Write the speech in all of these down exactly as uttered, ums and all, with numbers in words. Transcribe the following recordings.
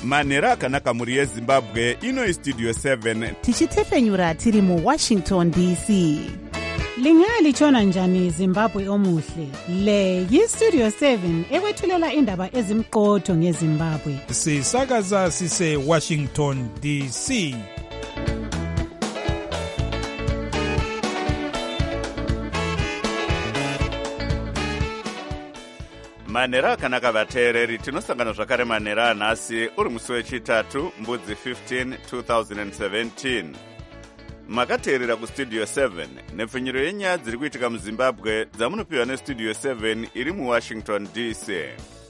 manhero akanaka mhuri yezimbabwe. Ino istudio seven tichitefenyura tiri muwashington D C. Lingalitshona njani Zimbabwe omuhle? Le yistudio seven ekwethulela indaba ezimqotho ngeZimbabwe. Sisakaza sise Washington D C. manhero akanaka vateereri, tinosangana zvakare manhero anhasi uri musi wechitatu mbudzi fifteen two thousand seventeen. Makateerera kustudio seven nepfunyiro yenyaya dziri kuitika muzimbabwe dzamunopiwa nestudio seven iri muwashington D C.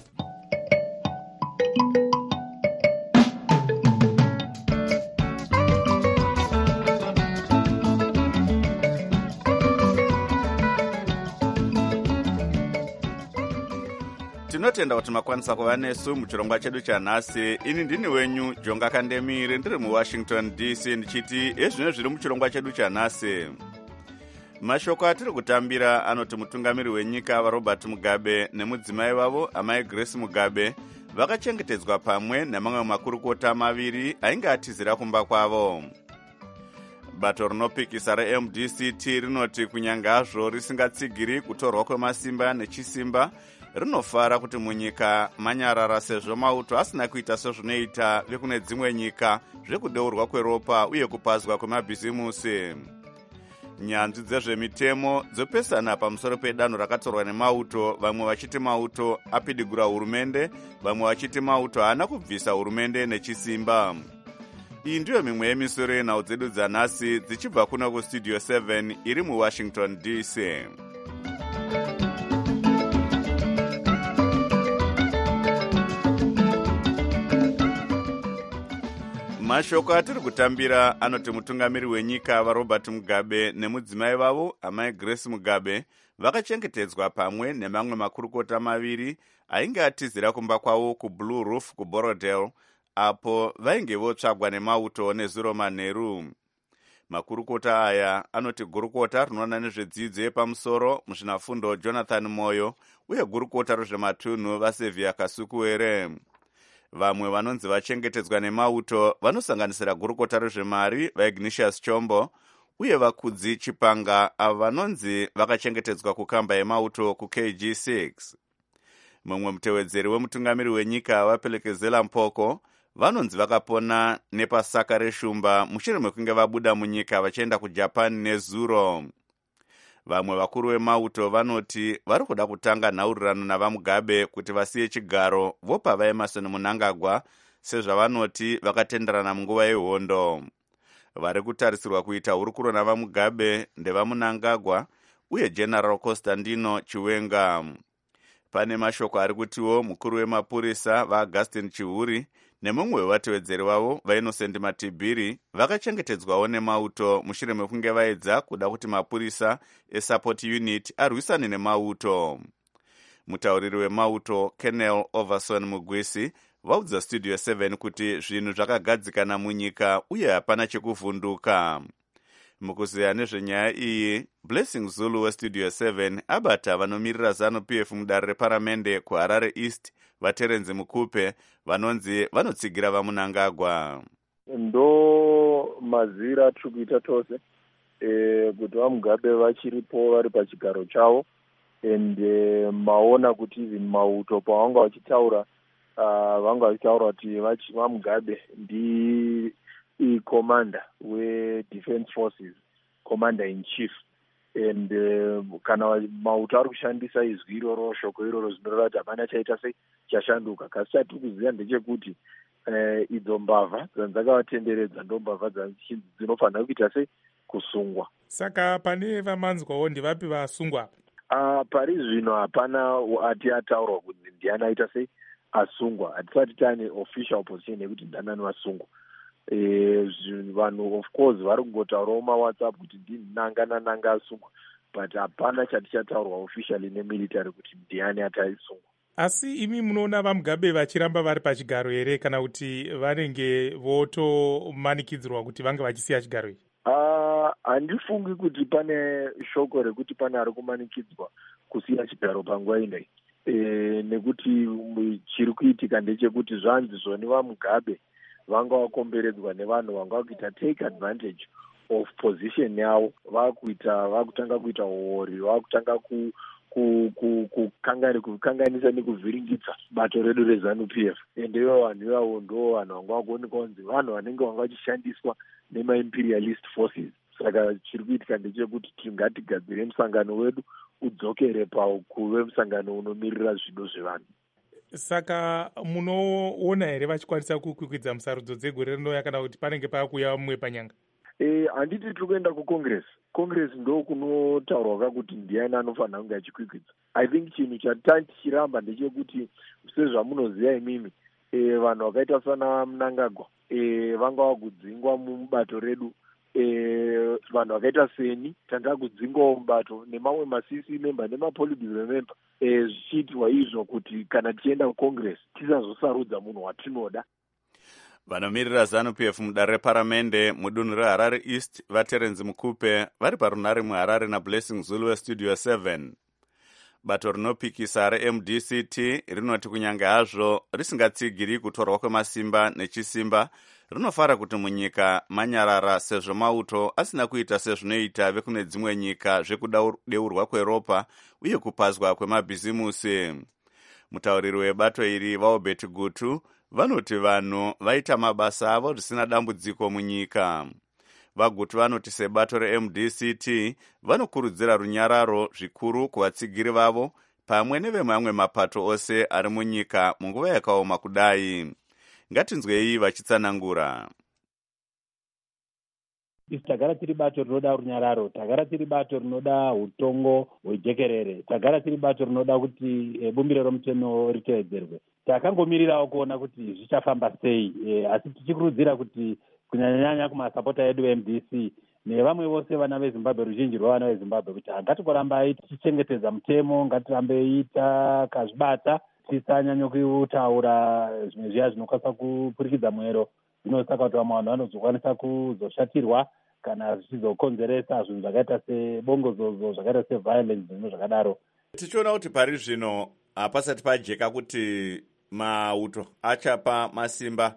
Tinotenda kuti makwanisa kuva nesu muchirongwa chedu chanhasi. Ini ndini wenyu Jonga Kandemire, ndiri muwashington D C, ndichiti ezvino zviri muchirongwa chedu chanhasi. Mashoko atiri kutambira anoti mutungamiri wenyika vaRobert Mugabe nemudzimai wavo amai Grace Mugabe vakachengetedzwa pamwe nemamwe makurukota maviri ainge atizira kumba kwavo. Bato rinopikisa reM D C T rinoti kunyangazvo risingatsigiri kutorwa kwemasimba nechisimba, rinofara kuti munyika manyarara sezvo mauto asina kuita sezvinoita vekune dzimwe nyika zvekudeurwa kweropa uye kupazwa kwemabhizimusi. Nyanzvi dzezvemitemo dzopesana pamusoro pedanho rakatorwa nemauto, vamwe vachiti mauto apidigura hurumende, vamwe vachiti mauto haana kubvisa hurumende nechisimba. Iyi ndiyo mimwe yemisoro yenhau dzedu dzanhasi dzichibva kuno kustudio seven iri muwashington D C. Mashoko atiri kutambira anoti mutungamiri wenyika vaRobert Mugabe nemudzimai vavo amai Grace Mugabe vakachengetedzwa pamwe nemamwe makurukota maviri ainge atizira kumba kwavo kuBlue Roof kuBorodale, apo vainge votsvagwa nemauto nezuro manheru. Makurukota aya anoti gurukota rinoona nezvedzidzo yepamusoro muzvinafundo Jonathan Moyo uye gurukota rezvematunhu vaSevia Kasukuwere. Vamwe vanonzi vachengetedzwa nemauto vanosanganisira gurukota rezvemari vaIgnatius Chombo uye vakudzi Chipanga, avo vanonzi vakachengetedzwa kukamba yemauto kuK G six. Mumwe mutevedzeri wemutungamiri wenyika vaPelekezela Mpoko vanonzi vakapona nepasaka reshumba mushure mekunge vabuda munyika vachienda kuJapan nezuro. Vamwe vakuru vemauto vanoti vari kuda kutanga nhaurirano navaMugabe kuti vasiye chigaro vopa vaEmerson Mnangagwa sezvavanoti vakatenderana munguva yehondo. Vari kutarisirwa kuita hurukuro navaMugabe ndevaMnangagwa uye General Constantino Chiwenga. Pane mashoko ari kutiwo mukuru wemapurisa vaAugustin Chihuri nemumwe wevatevedzeri wavo vaInnocent Matibiri vakachengetedzwawo nemauto mushure mekunge vaedza kuda kuti mapurisa eSupport Unit arwisane nemauto. Mutauriri wemauto Colonel Overson Mugwisi vaudza studio seven kuti zvinhu zvakagadzikana munyika uye hapana chekuvhunduka. Mukuziya nezvenyaya iyi, Blessing Zulu westudio seven abata vanomirira ZANU-P F mudare reparamende kuHarare East vaTerenzi Mukupe vanonzi vanotsigira vaMnangagwa. Ndo mazira atiri kuita tose e, kuti vaMugabe vachiripo vari pachigaro chavo ende maona kuti even mauto pavanga vachitaura uh, vanga vachitaura kuti vaMugabe ndi i-commander we-defense forces, commander in chief, and uh, kana mauto ari kushandisa izwi iroro shoko iroro zvinoreva kuti hapana chaita sei chashanduka. Kasi chatiri kuziva ndechekuti uh, idzo mbavha dzandzakavatenderedza ndo mbavha dzinofanira kuita sei kusungwa. Saka pane vamanzwawo ndivapi vasungwa? Uh, pari zvino hapana ati ataurwa kuti ndiani aita sei asungwa. Hatisati tane official position yekuti ndanani vasungwa. Eh, vanhu of course vari kungotaurawo mawhatsapp kuti ndinanga nananga asungwa, but hapana chati chataurwa officially nemilitary kuti ndiani ataisungwa. Asi imi munoona vaMugabe vachiramba vari pachigaro here kana kuti vanenge votomanikidzirwa kuti vange vachisiya chigaro ichi? Uh, handifungi kuti pane shoko rekuti pane ari kumanikidzwa kusiya chigaro panguva inei. e, nekuti chiri kuitika ndechekuti zvanzi zvoni vaMugabe vanga vakomberedzwa nevanhu vanga vakuita take advantage of position yavo, vakuita vakutanga kuita uori, vakutanga ku kukanganisa nekuvhiringidza bato redu reZANU P F. Ende ivo vanhu ivavo ndo vanhu vanga vakuonekwa kunzi vanhu vanenge vanga vachishandiswa nemaimperialist forces. Saka chiri kuitika ndechekuti tingatigadzire musangano wedu udzokere pakuve musangano unomirira zvido zvevanhu. Saka munoona here vachikwanisa kukwikwidza musarudzo dzegore rinouya kana kuti panenge paakuuya mumwe panyanga? Eh, handiti tiri kuenda kucongress. Congress ndo kunotaurwa kuti ndiani anofanira kunge achikwikwidza. I think chinhu chatanga tichiramba ndechekuti sezvamunoziva imimi, eh, vanhu vakaita sana Mnangagwa eh, vanga vakudzingwa mubato redu. Eh, vanhu vakaita Seni tanga kudzingwa mubato nemamwe ma-C C member nema-politburo member, eh, zvichiitwa izvo kuti kana tichienda kucongress tisazosarudza munhu watinoda. Vanomirira ZANU P F mudare reparamende mudunhu reHarare East vaTerenzi Mukupe vari parunare muHarare naBlessing Zulu weStudio seven. Bato rinopikisa reM D C T rinoti kunyange hazvo risingatsigiri kutorwa kwemasimba nechisimba, rinofara kuti munyika manyarara sezvo mauto asina kuita sezvinoita vekune dzimwe nyika zvekudeurwa kweropa uye kupazwa kwemabhizimusi. Mutauriri webato iri vaObert Gutu vanoti vanhu vaita mabasa avo zvisina dambudziko munyika. Vagutu vanoti sebato reM D C T vanokurudzira runyararo zvikuru kuvatsigiri vavo pamwe nevemamwe mapato ose ari munyika munguva yakaoma kudai. Ngatinzwei vachitsanangura. Isi tagara tiri bato rinoda runyararo, tagara tiri bato rinoda utongo hwejekerere, tagara tiri bato rinoda kuti e, bumbiro romutemo ritevedzerwe. Takangomirirawo kuona kuti zvichafamba sei, e, asi tichikurudzira kuti kunyanyanya kumasapota edu M D C nevamwe vose vana veZimbabwe, ruzhinji rwevana veZimbabwe, kuti ngatikorambai tichichengetedza mutemo, ngatirambe ita kazvibata, tisanyanya kutaura zvimwe zviya zvinokwanisa kupurikidza mwero, zvinosaka kuti vamwe vanhu vanozokwanisa kuzoshatirwa kana zvichizokonzeresa zvinhu zvakaita sebongozozo, zvakaita seviolence zvinhu zvakadaro. Tichiona kuti pari zvino hapasati pajeka kuti mauto achapa masimba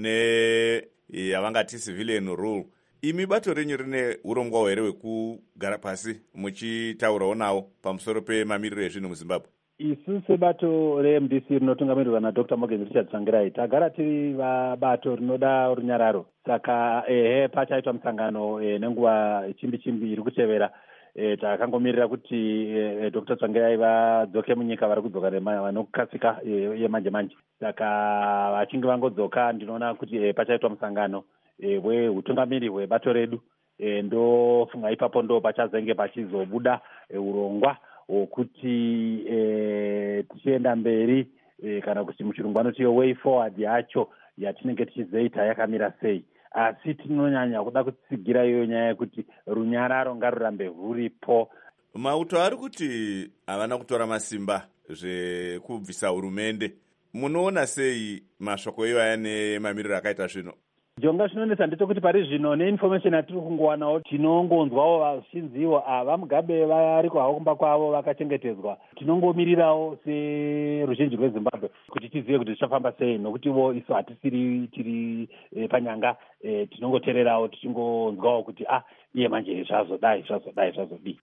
kune yavangati civilian rule. Imi bato renyu rine urongwa here hwekugara pasi muchitaurawo nawo pamusoro pemamiriro ezvinhu muZimbabwe? Isu sebato reM D C rinotungamirirwa naDr Morgan Richard Tsvangirai tagara tiri bato rinoda runyararo. Saka ehe pachaitwa musangano e, nenguva chimbi chimbi iri kutevera, e, takangomirira kuti e, Dr Tsvangirai vadzoke munyika vari kudzoka vanokasika yemanje manje. Saka vachinge vangodzoka ndinoona kuti e, pachaitwa musangano e, wehutungamiri hwebato redu, e, ndofunga ipapo ndo pachazenge pachizobuda e, urongwa wokuti e, tichienda mberi, e, kana kuti muchirungu anoti way forward yacho yatinenge tichizoita yakamira sei. Asi tinonyanya kuda kutsigira iyo nyaya yekuti runyararo ngarurambe ruripo. Mauto ari kuti havana kutora masimba zvekubvisa hurumende. Munoona sei mashoko iwaya nemamiriro akaita zvino? Jonga zvinonetsa ndechekuti pari zvino neinformation yatiri kungowanawo tinongonzwawo vazhinjiwo vaMugabe variko havo kumba kwavo vakachengetedzwa. Tinongomirirawo seruzhinji rweZimbabwe kuti tizive kuti zvichafamba sei, nokutiwo isu hatisiri tiri e, panyanga, e, tinongoteererawo tichingonzwawo kuti ah iye manje zvazodai zvazodai zvazodii.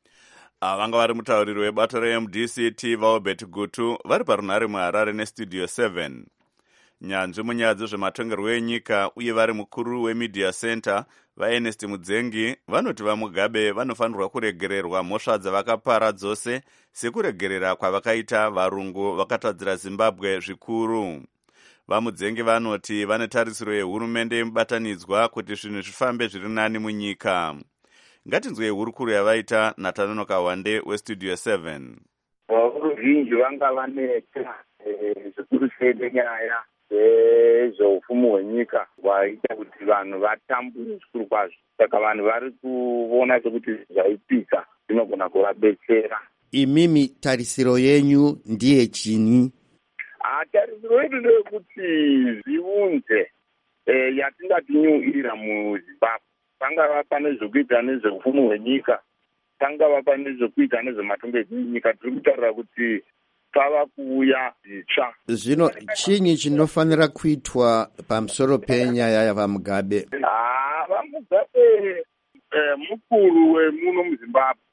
Vanga vari mutauriri webato reM D C T vaObert Gutu vari parunare muHarare neStudio seven. Nyanzvi munyaya dzezvematongerwo enyika uye vari mukuru weMedia Center vaErnest Mudzengi vanoti vaMugabe vanofanirwa kuregererwa mhosva dzavakapara dzose sekuregerera kwavakaita varungu vakatadzira Zimbabwe zvikuru. VaMudzengi vanoti vane tarisiro yehurumende yemubatanidzwa kuti zvinhu zvifambe zviri nani munyika. Ngatinzwei hurukuru yavaita Natanono Kawande weStudio seven. Ruzhinji vanga vaneta zvikuru sei nyaya zveupfumi hwenyika hwaita kuti vanhu vatambure zvikuru kwazvo. Saka vanhu vari kuona sekuti zvaipika zvinogona kuvabetsera. Imimi tarisiro yenyu ndiye chini? Ah, tarisiro yedu ndeyekuti zviunze e, yatingati new era muZimbabwe. Pangava pane zvekuita nezveupfumi hwenyika, pangava pane zvekuita nezvematongerwo enyika. Tiri kutaura kuti pava kuuya zvitsva. Zvino chinyi chinofanira kuitwa pamusoro penyaya yavaMugabe? Ah, vaMugabe eh, mukuru wemuno muZimbabwe.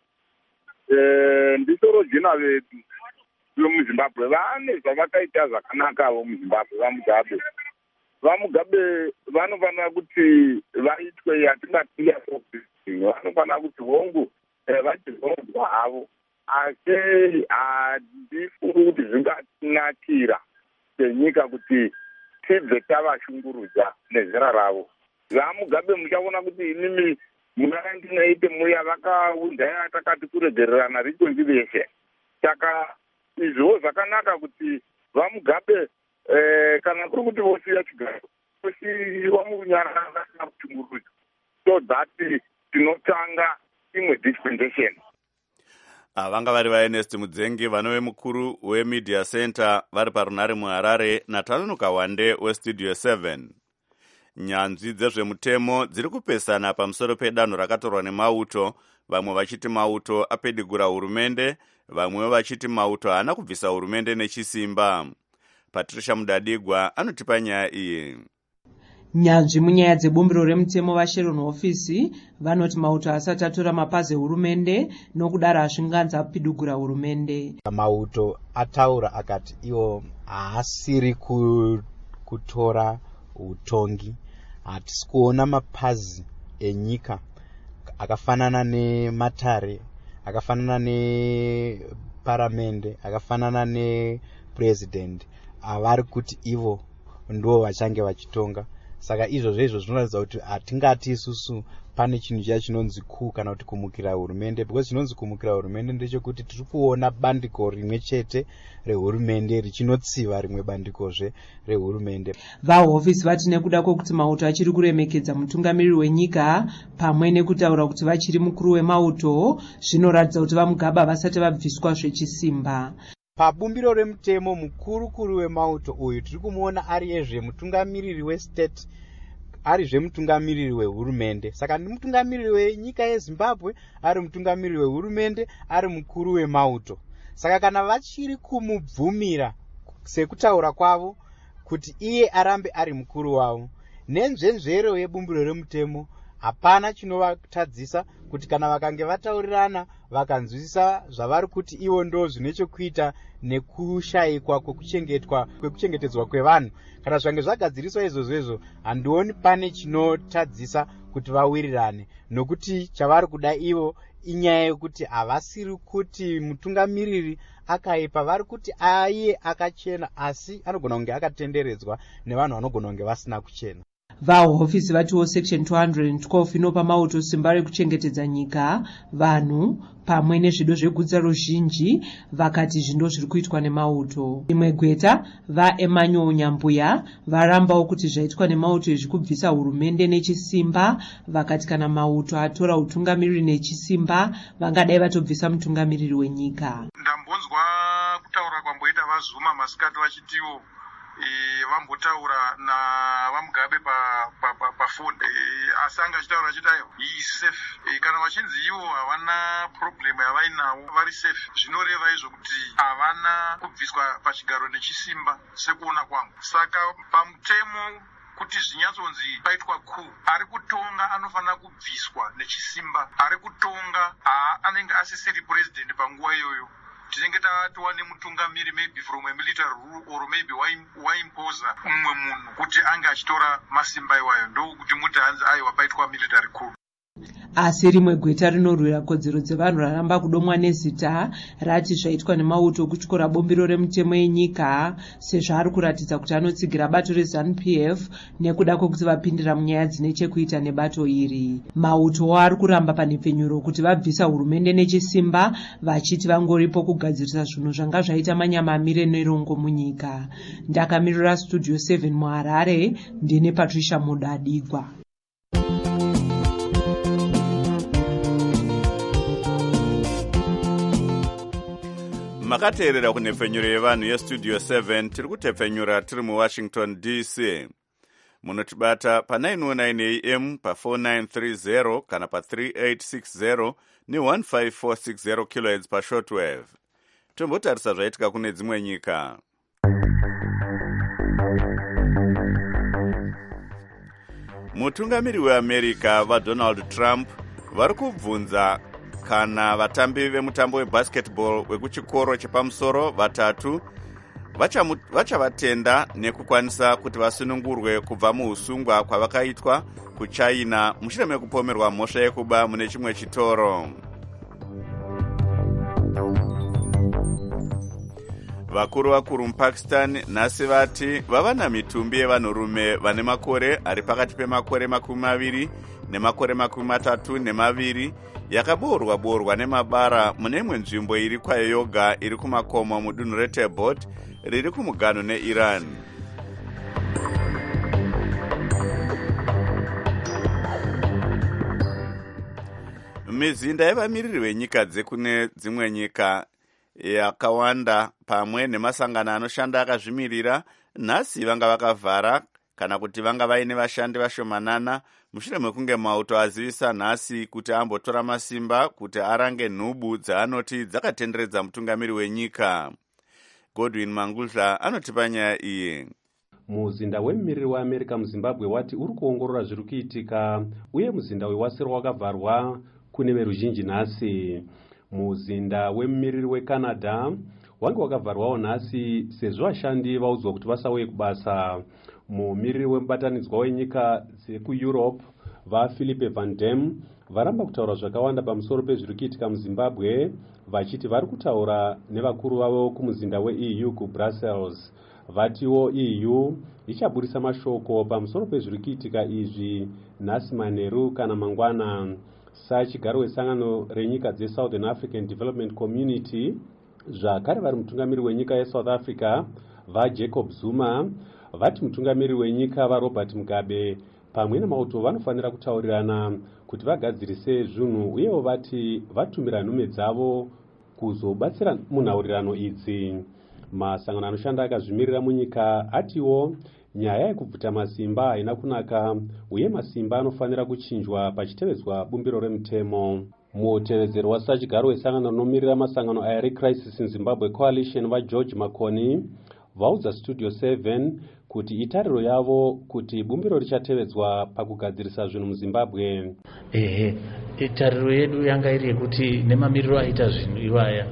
Eh, ndisoro jina vedu vemuZimbabwe vane zvavakaita zvakanaka vo muZimbabwe vaMugabe. VaMugabe vanofanira kuti vaitwe yatingati vanofanira kuti hongu vachizorodzwa havo, asi handifungi kuti zvingatinakira senyika kuti tibve tavashungurudza nezera ravo. VaMugabe muchaona kuti inini muna nineteen eighty muya vakaudza takati kuregererana rikwenzi veshe. Saka izvo zvakanaka kuti vaMugabe Eh, kana kuri kuti vosiya chigaro vosiyiwa munyara vasina kuchungurudzwa, so that tinotanga imwe dispensation. Vanga vari vaErnest Mudzengi vanove mukuru weMedia Center vari parunare muHarare, naTanuka Wande weStudio seven. Nyanzvi dzezvemutemo dziri kupesana pamusoro pedanho rakatorwa nemauto, vamwe vachiti mauto apedigura hurumende, vamwe vachiti mauto haana kubvisa hurumende nechisimba. Patricia Mudadigwa anotipa nyaya iyi. Nyanzvi munyaya dzebumbiro remutemo vaSharon Office vanoti mauto asati atora mapazi ehurumende nokudaro asvinganza kupidugura hurumende. Mauto ataura akati iwo haasiri kutora utongi. Hatisi kuona mapazi enyika akafanana nematare, akafanana neparamende, akafanana nepresident avari kuti ivo ndo vachange vachitonga. Saka izvozvo izvo zvinoratidza kuti hatingati isusu pane chinhu chiya chinonzi ku kana kuti kumukira hurumende, because chinonzi kumukira hurumende ndechekuti tiri kuona bandiko rimwe chete rehurumende richinotsiva rimwe bandikozve rehurumende. VaHofisi vati nekuda kwokuti mauto achiri kuremekedza mutungamiriri wenyika pamwe nekutaura kuti vachiri mukuru wemauto, zvinoratidza kuti vaMugabe vasati vabviswa zvechisimba. Pabumbiro remutemo mukurukuru wemauto uyu tiri kumuona ari ezve mutungamiriri westate, ari zve mutungamiriri wehurumende. Saka ndi mutungamiriri wenyika yeZimbabwe, ari mutungamiriri wehurumende, ari mukuru wemauto. Saka kana vachiri kumubvumira sekutaura kwavo kuti iye arambe ari mukuru wavo, nenzvenzvero yebumbiro remutemo hapana chinovatadzisa kuti kana vakange vataurirana vakanzwisisa zvavari kuti ivo ndo zvine chekuita nekushayikwa kwekuchengetwa kwekuchengetedzwa kwevanhu, kana zvange zvagadziriswa izvozvo izvo handioni pane chinotadzisa kuti vawirirane, nokuti chavari kuda ivo inyaya yekuti havasiri kuti mutungamiriri akaipa, vari kuti aiye akachena asi anogona kunge akatenderedzwa nevanhu vanogona kunge vasina kuchena. VaHofisi vatiwo section two hundred twelve inopa mauto simba rekuchengetedza nyika, vanhu pamwe nezvido zvegutsa ruzhinji, vakati zvindo zviri kuitwa nemauto. Imwe gweta vaEmmanuel Nyambuya varambawo kuti zvaitwa nemauto izvi kubvisa hurumende nechisimba, vakati kana mauto atora utungamiriri nechisimba vangadai vatobvisa mutungamiriri wenyika. Ndambonzwa kutaura kwamboita vaZuma masikati vachitiwo E, vambotaura navaMugabe pafoni pa, pa e, asi anga achitaura achita iyi safe e, kana vachinzi ivo havana problem yavainawo vari safe, zvinoreva izvo kuti havana kubviswa pachigaro nechisimba sekuona kwangu. Saka pamutemo kuti zvinyatsonzi paitwa ku ari kutonga anofanira kubviswa nechisimba, ari kutonga anenge asisiri president panguva iyoyo. Tinenge tatowa nemutungamiri maybe from a military rule or maybe waimpoza umwe munhu kuti ange achitora masimba iwayo, ndokuti muti hanzi aiwa paitwa military coup. Asi rimwe gweta rinorwira kodzero dzevanhu raramba kudomwa nezita rati zvaitwa nemauto kutyora bombiro remutemo yenyika, sezvo ari kuratidza kuti anotsigira bato reZANU P F nekuda kwokuti vapindira munyaya dzine chekuita nebato iri. Mauto ari kuramba panhepfenyuro kuti vabvisa hurumende nechisimba, vachiti vangoripo kugadzirisa zvinhu zvanga zvaita manyamamire nerongo munyika. Ndakamirira Studio seven muHarare, ndine Patricia Mudadigwa. Makateerera kunhepfenyuro yevanhu yeStudio seven, tiri kutepfenyura tiri muWashington D C. Munotibata pa nine oh nine A M, pa four nine three zero kana pa three eight six zero ni one five four six zero kilohertz pa shortwave. tombotarisa zvaitika kune dzimwe nyika. Mutungamiri weAmerica vaDonald Trump vari kubvunza kana vatambi vemutambo webasketball wekuchikoro chepamusoro vatatu vachavatenda nekukwanisa kuti vasunungurwe kubva muusungwa kwavakaitwa kuchina mushure mekupomerwa mhosva yekuba mune chimwe chitoro. Vakuru vakuru muPakistan nhasi vati vava namitumbi yevanhurume vane makore ari pakati pemakore makumi maviri nemakore makumi matatu nemaviri yakaboorwa boorwa nemabara mune imwe nzvimbo iri kwayo yoga iri kumakomo mudunhu reTebot riri kumuganhu neIran. Mizinda yevamiriri venyika dzekune dzimwe nyika yakawanda pamwe nemasangano anoshanda akazvimirira nhasi vanga vakavhara kana kuti vanga vaine vashandi vashomanana mushure mekunge mauto azivisa nhasi kuti ambotora masimba kuti arange nhubu dzaanoti dzakatenderedza mutungamiri wenyika. Godwin Mangudla anotipa nyaya iyi. Muzinda wemumiriri weAmerica muZimbabwe wati uri kuongorora zviri kuitika uye muzinda wewasiro wakavharwa kune veruzhinji nhasi. Muzinda wemumiriri weCanada wange wakavharwawo nhasi sezvo vashandi vaudzwa kuti vasauye kubasa. Mumiriri wemubatanidzwa wenyika dzekuEurope vaPhilippe Van Dam varamba kutaura zvakawanda pamusoro pezviri kuitika muZimbabwe vachiti vari kutaura nevakuru vavo kumuzinda weE U kuBrussels. Vatiwo E U ichaburisa mashoko pamusoro pezviri kuitika izvi nhasi manheru kana mangwana. Sachigaro wesangano renyika dzeSouthern African Development Community zvakare vari mutungamiri wenyika yeSouth Africa vaJacob Zuma vati mutungamiri wenyika vaRobert Mugabe pamwe nemauto vanofanira kutaurirana kuti vagadzirise zvinhu uyewo vati vatumira nhume dzavo kuzobatsira munhaurirano idzi. Masangano anoshanda akazvimirira munyika atiwo nyaya yekubvuta masimba haina kunaka uye masimba anofanira kuchinjwa pachitevedzwa bumbiro remutemo. Mutevedzeri wasachigaro wesangano rinomirira masangano aya reCrisis in Zimbabwe Coalition vaGeorge Makoni vaudza Studio seven kuti itariro yavo kuti bumbiro richatevedzwa pakugadzirisa zvinhu muZimbabwe. Ehe, itariro yedu yanga iri yekuti nemamiriro aita zvinhu iwaya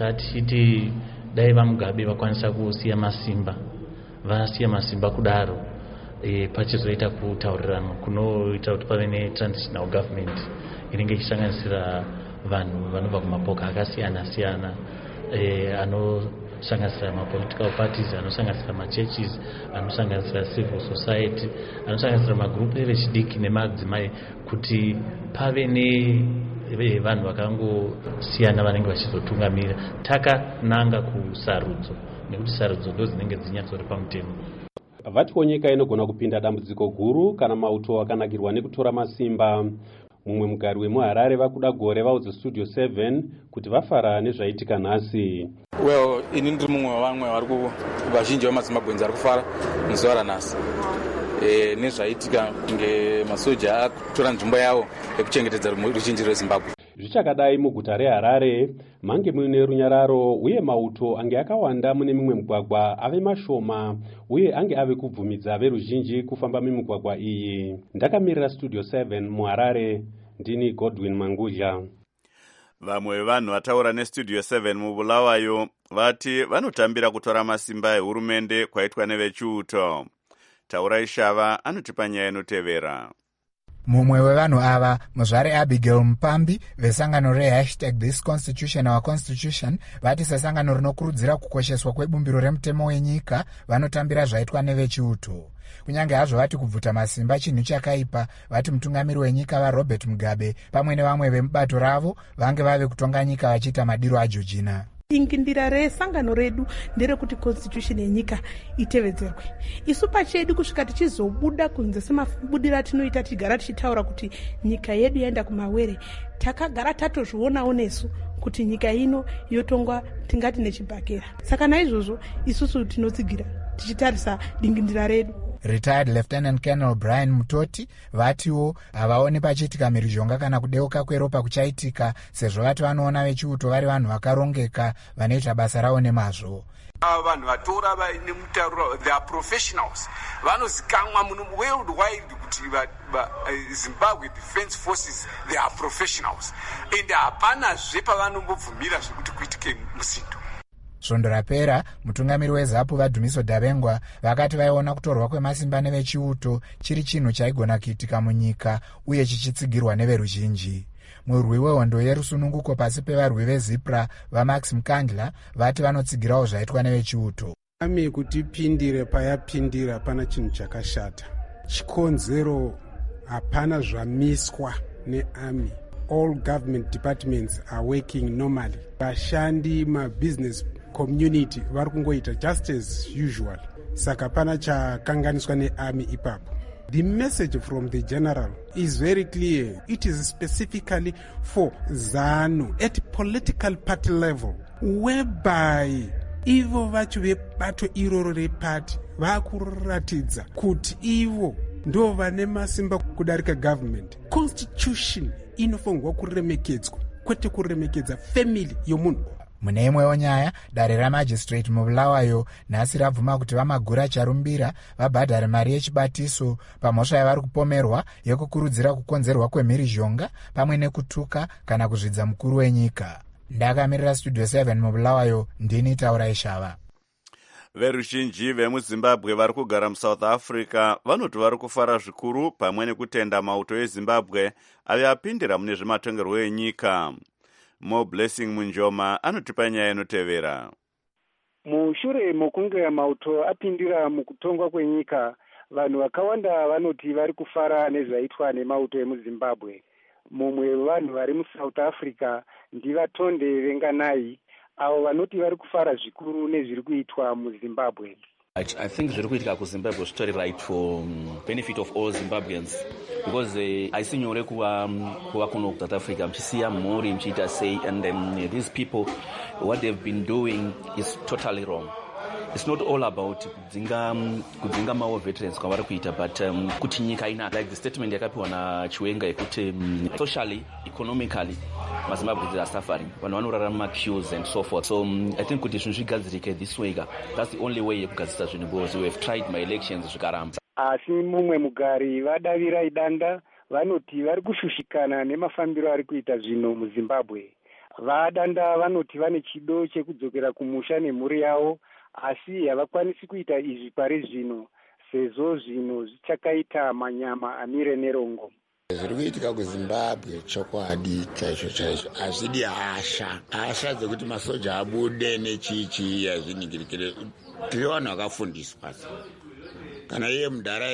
tatiti dai vaMugabe vakwanisa kusiya masimba vasiya masimba kudaro e, pachizoita kutaurirana kunoita kuti pave netransitional government inenge ichisanganisira vanhu vanobva kumapoka akasiyana siyana e, anosanganisira mapolitical parties, anosanganisira machurches, anosanganisira civil society, anosanganisira magrupu evechidiki nemadzimai kuti pave ne vanhu vakangosiyana vanenge vachizotungamira takananga kusarudzo nekuti sarudzo ndo dzinenge dzinyatsori pamutemo. Vatiwo nyika inogona kupinda dambudziko guru kana mauto akanakirwa nekutora masimba. Mumwe mugari wemuHarare vakuda gore vaudza Studio seven kuti vafara nezvaitika nhasi. Well, ini ndiri mumwe wavamwe vari ku vazhinji vemazimbabwenzi ari kufara muzuva ranhasi e, nezvaitika kunge masoja atora nzvimbo yavo yekuchengetedza ruzhinji rweZimbabwe. Zvichakadai muguta reHarare mange muine runyararo uye mauto ange akawanda mune mimwe mugwagwa ave mashoma uye ange ave kubvumidza veruzhinji kufamba mimugwagwa iyi. Ndakamirira Studio seven muHarare, ndini Godwin Mangudla. Vamwe vanhu vataura neStudio seven mubulawayo vati vanotambira kutora masimba ehurumende kwaitwa nevechiuto. Taura Ishava anotipa nyaya inotevera. Mumwe wevanhu ava muzvare Abigail Mupambi vesangano rehashtag This Constitution Our Constitution vati sesangano rinokurudzira kukosheswa kwebumbiro remutemo wenyika vanotambira zvaitwa nevechiuto. Kunyange hazvo vati kubvuta masimba chinhu chakaipa, vati mutungamiri wenyika vaRobert Mugabe pamwe nevamwe vemubato ravo vange vave kutonga nyika vachiita madiro aJojina. Ingindira resangano redu nderekuti constitution yenyika itevedzerwe. Isu pachedu kusvika tichizobuda kunze semabudira tinoita tigara tichitaura kuti nyika yedu yaenda kumawere, takagara tatozvionawo nesu kuti nyika ino yotongwa tingati nechibhakera. Saka naizvozvo isusu tinotsigira tichitarisa dingindira redu. retired lieutenant colonel Brian Mutoti vatiwo havaoni pachiitika mhirizhonga kana kudeuka kweropa kuchaitika, sezvo vati vanoona vechiuto vari vanhu vakarongeka vanoita basa ravo nemazvo. ava vanhu vatora vaine mutauro, they are professionals, vanozikamwa muno worldwide kuti Zimbabwe Defence Forces they are professionals, and hapanazve pavanombobvumira zvekuti kuitike musindo. Svondo rapera mutungamiri weZAPU vaDhumiso Davengwa vakati vaiona kutorwa kwemasimba nevechiuto chiri chinhu chaigona kuitika munyika uye chichitsigirwa neveruzhinji. Murwi wehondo yerusununguko pasi pevarwi veZIPRA vaMax Mkandla vati vanotsigirawo zvaitwa nevechiuto. Ami kuti ipindire payapindira pana chinhu chakashata. Chikonzero hapana zvamiswa neArmy. All government departments are working normally. Vashandi mabusiness community vari kungoita just as usual. Saka pana chakanganiswa neArmy ipapo. The message from the general is very clear. It is specifically for ZANU at political party level, whereby ivo vacho vebato iroro repati vakuratidza kuti ivo ndo vane masimba kudarika government. Constitution inofanirwa kuremekedzwa, kwete kuremekedza family yomunhu. Mune imwewo nyaya, dare ramagistrate mubulawayo nhasi rabvuma kuti vamagura charumbira vabhadhare mari yechibatiso pamhosva yavari kupomerwa yekukurudzira kukonzerwa kwemhirizhonga pamwe nekutuka kana kuzvidza mukuru wenyika. Ndakamirira Studio seven mubulawayo, ndini Taurai Shava. Veruzhinji vemuZimbabwe vari kugara muSouth Africa vanoti vari kufara zvikuru pamwe nekutenda mauto eZimbabwe ave apindira mune zvematongerwo enyika. Mo Blessing Munjoma anotipa nyaya inotevera. Mushure mokunge mauto apindira mukutongwa kwenyika, vanhu vakawanda vanoti vari kufara nezvaitwa nemauto emuZimbabwe. Mumwe vanhu vari muSouth Africa ndivatonde venganai avo vanoti vari kufara zvikuru nezviri kuitwa muZimbabwe. I, I think zviri kuitika kuZimbabwe zvitori right for um, benefit of all Zimbabweans, because uh, haisi nyore kuva kuva kuno South Africa mchisiya mhuri mchiita sei, and um, these people, what they've been doing is totally wrong. It's not all about kudzinga kudzinga mawo veterans kwavari kuita, but um, kuti nyika ina, like the statement yakapiwa na Chiwenga yekuti um, socially, economically maZimbabweans are suffering, vanhu vanorarama queues and so forth. So um, I think kuti zvinhu zvigadzirike this way, that's the only way yekugadzisa zvinhu, because we have tried my elections zvikaramba. Asi mumwe mugari vadavira idanda vanoti vari kushushikana nemafambiro ari kuita zvinhu muZimbabwe. Vadanda vanoti vane chido chekudzokera kumusha nemhuri yavo, asi havakwanisi kuita izvi pari zvino sezvo zvinhu zvichakaita manyama amire nerongo. Zviri kuitika kuZimbabwe chokwadi chaizvo chaizvo hazvidi hasha hasha dzekuti masoja abude nechichi hazviningirikire. Tiri vanhu vakafundiswa, kana iye mudhara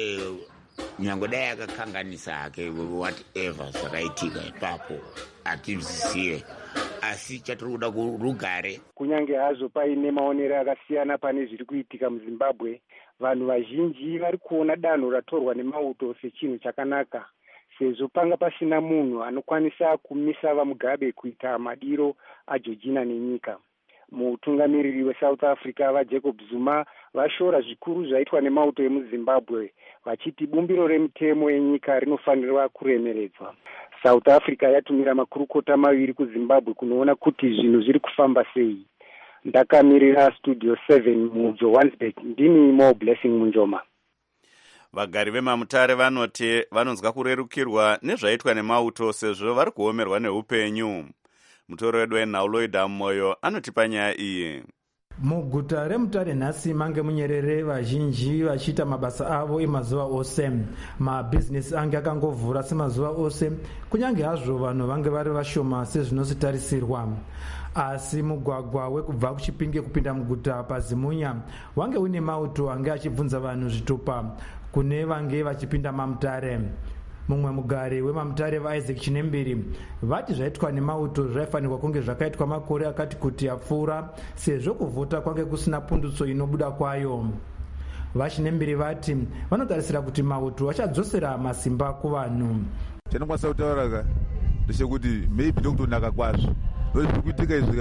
nyange dai akakanganisa hake whatever zvakaitika ipapo hatizvizive, asi chatiri kuda kurugare. Kunyange hazvo paine maonero akasiyana pane zviri kuitika muZimbabwe, vanhu vazhinji vari kuona danho ratorwa nemauto sechinhu chakanaka, sezvo panga pasina munhu anokwanisa kumisa vaMugabe kuita madiro aJoργina nenyika. Mutungamiriri weSouth Africa vaJacob Zuma vashora zvikuru zvaitwa nemauto emuZimbabwe, vachiti bumbiro remutemo yenyika rinofanirwa kuremeredzwa. South Africa yatumira makurukota maviri kuZimbabwe kunoona kuti zvinhu zviri kufamba sei. Ndakamirira Studio seven muJohannesburg, ndini Mo Blessing Munjoma. Vagari vemaMutare vanoti vanonzwa kurerukirwa nezvaitwa nemauto sezvo vari kuomerwa neupenyu. Mutori wedu weNauloida Moyo anotipa nyaya iyi. Muguta reMutare nhasi mange munyerere, vazhinji vachiita mabasa avo emazuva ose. Mabhizinesi ange akangovhura semazuva ose, kunyange hazvo vanhu vange vari vashoma sezvinositarisirwa. Asi mugwagwa wekubva kuChipinge kupinda muguta paZimunya wange une mauto ange achibvunza vanhu zvitupa kune vange vachipinda maMutare. Mumwe mugari wemaMutare vaIsaac Chinembiri vati zvaitwa nemauto zvaifanirwa kunge zvakaitwa makore akati kuti apfuura, sezvo kuvhota kwange kusina pundutso inobuda kwayo. VaChinembiri vati vanotarisira kuti mauto achadzosera masimba kuvanhu. Chandinokwanisa kutaura ndechekuti maybe ndokutonaka kwazvo, ndozviri kuitika izvi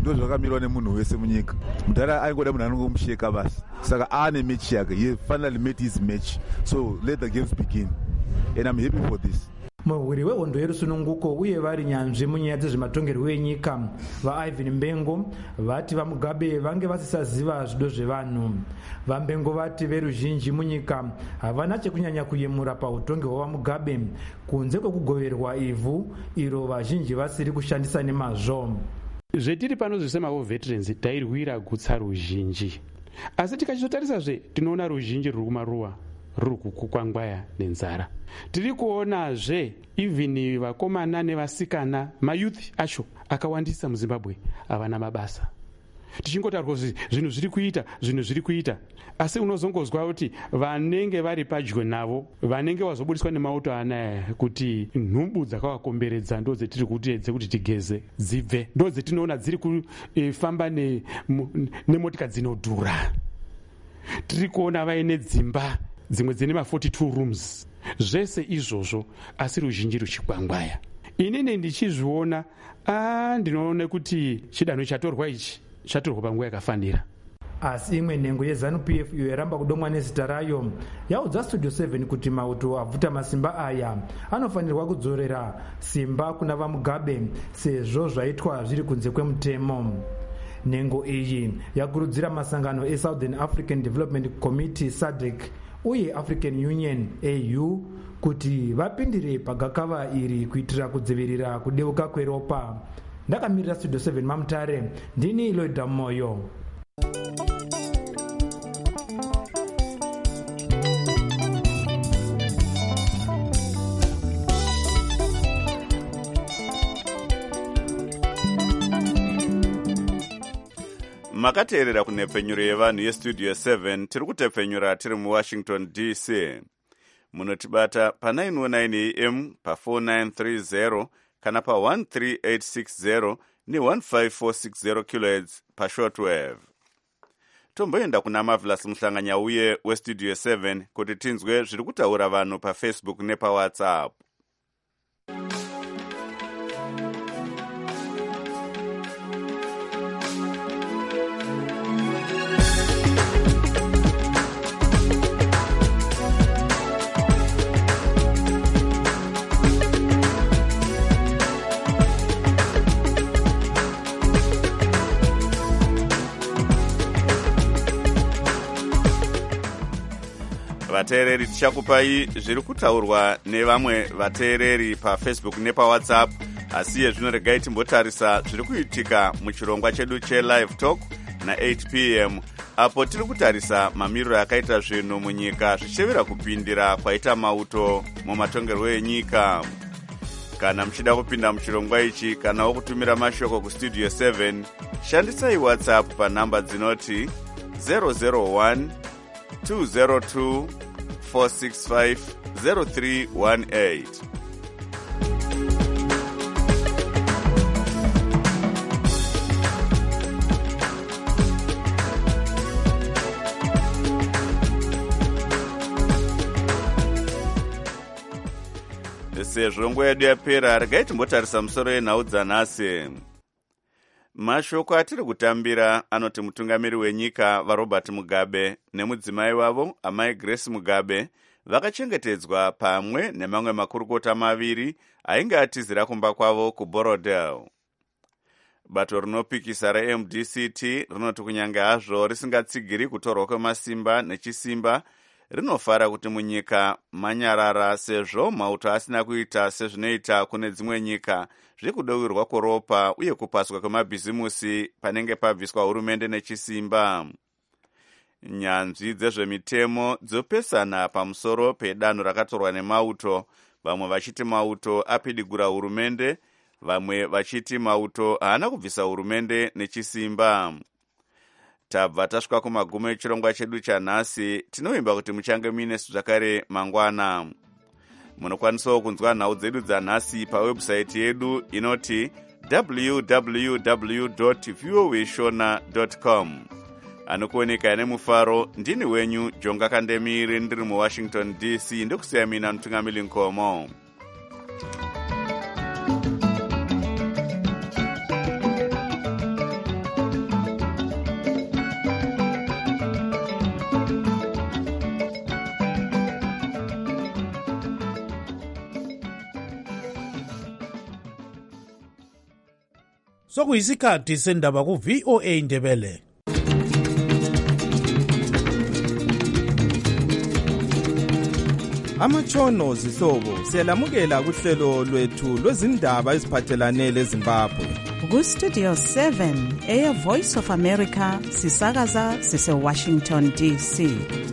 ndozvakamirwa nemunhu wese munyika. Mudhara aingoda munhu anongomusheka basi, saka aane match yake. He finally made his match, so let the games begin and I'm happy for this. muhuri wehondo yerusununguko uye vari nyanzvi munyaya dzezvematongerwo enyika vaivan mbengo vati vamugabe vange vasisaziva zvido zvevanhu. vambengo vati veruzhinji munyika havana chekunyanya kuyemura pautongi hwavamugabe kunze kwekugoverwa ivhu iro vazhinji vasiri kushandisa nemazvo. zvetiri pano zvesemavo veterans tairwira gutsa ruzhinji, asi tikachitotarisazve tinoona ruzhinji ruri kumaruwa ruri kukwangwaya nenzara. tiri kuonazve even vakomana nevasikana mayuth acho akawandisa muzimbabwe havana mabasa. tichingotaurwa kuti zvinhu zviri kuita zvinhu zviri kuita asi unozongozwa kuti vanenge vari padyo navo vanenge vazobudiswa nemauto anaya kuti nhumbu dzakavakomberedza ndo dzetiri kutiedze kuti tigeze dzibve, ndo dzetinoona dziri kufamba nemotika dzinodhura. tiri kuona vaine dzimba dzimwe dzine ma forty-two rooms, zvese izvozvo asi ruzhinji ruchikwangwaya. inini ndichizviona a ndinoona kuti chidanho chatorwa ichi chatorwa panguva yakafanira. asi imwe nhengo yeZANU-P F iyo yaramba kudomwa nezita rayo yaudza studio seven kuti mauto abvuta masimba aya anofanirwa kudzorera simba kuna vamugabe sezvo zvaitwa zviri kunze kwemutemo. nhengo iyi yakurudzira masangano eSouthern African Development Committee S A D C uye African Union A U kuti vapindire pagakava iri kuitira kudzivirira kudeuka kweropa. ndakamirira studio seven mamutare, ndini Loida Moyo. makateerera kunhepfenyuro yevanhu yestudio seven. tiri kutepfenyura tiri muwashington D C. munotibata pa nine oh nine A M, pa four nine three zero kana pa one three eight six zero ne one five four six zero kilohertz pa shortwave. tomboenda kuna Marvelous Muhlanganya uye westudio seven kuti tinzwe zviri kutaura vanhu pa Facebook nepa WhatsApp. vateereri tichakupai zviri kutaurwa nevamwe vateereri pafacebook nepawhatsapp, asi yezvinoregai timbotarisa zviri kuitika muchirongwa chedu chelive talk na eight p m apo tiri kutarisa mamiriro akaita zvinhu munyika zvichevera kupindira kwaita mauto mumatongerwo enyika. kana muchida kupinda muchirongwa ichi kana wokutumira mashoko kustudio seven, shandisai whatsapp panhamba dzinoti zero zero one two zero two four six five zero three one eight. sezvo nguva yedu yapera, regai timbotarisa musoro yenhau dzanhasi. mashoko atiri kutambira anoti mutungamiri wenyika vaRobert Mugabe nemudzimai wavo amai Grace Mugabe vakachengetedzwa pamwe nemamwe makurukota maviri ainge atizira kumba kwavo kuBorodale. bato rinopikisa reM D C T rinoti kunyange hazvo risingatsigiri kutorwa kwemasimba nechisimba, rinofara kuti munyika manyarara sezvo mauto asina kuita sezvinoita kune dzimwe nyika zvekudowirwa kworopa uye kupaswa kwemabhizimusi panenge pabviswa hurumende nechisimba. nyanzvi dzezvemitemo dzopesana pamusoro pedanho rakatorwa nemauto, vamwe vachiti mauto apidigura hurumende, vamwe vachiti mauto haana kubvisa hurumende nechisimba. tabva tasvika kumagumo echirongwa chedu chanhasi. tinovimba kuti muchange muinesu zvakare mangwana. munokwanisawo kunzwa nhau dzedu dzanhasi pawebhusaiti yedu inoti w w w dot voa shona dot com. anokuoneka nemufaro ndini wenyu Jonga Kandemiri, ndiri muwashington D C, ndokusiya mina Mutungamiri Nkomo. sokuyisikhathi sendaba ku-V O A Ndebele. Amatshono zihlobo siyalamukela kuhlelo lwethu lwezindaba eziphathelane leZimbabwe. Ku-Studio seven, Air Voice of America, sisakaza sise-Washington D C.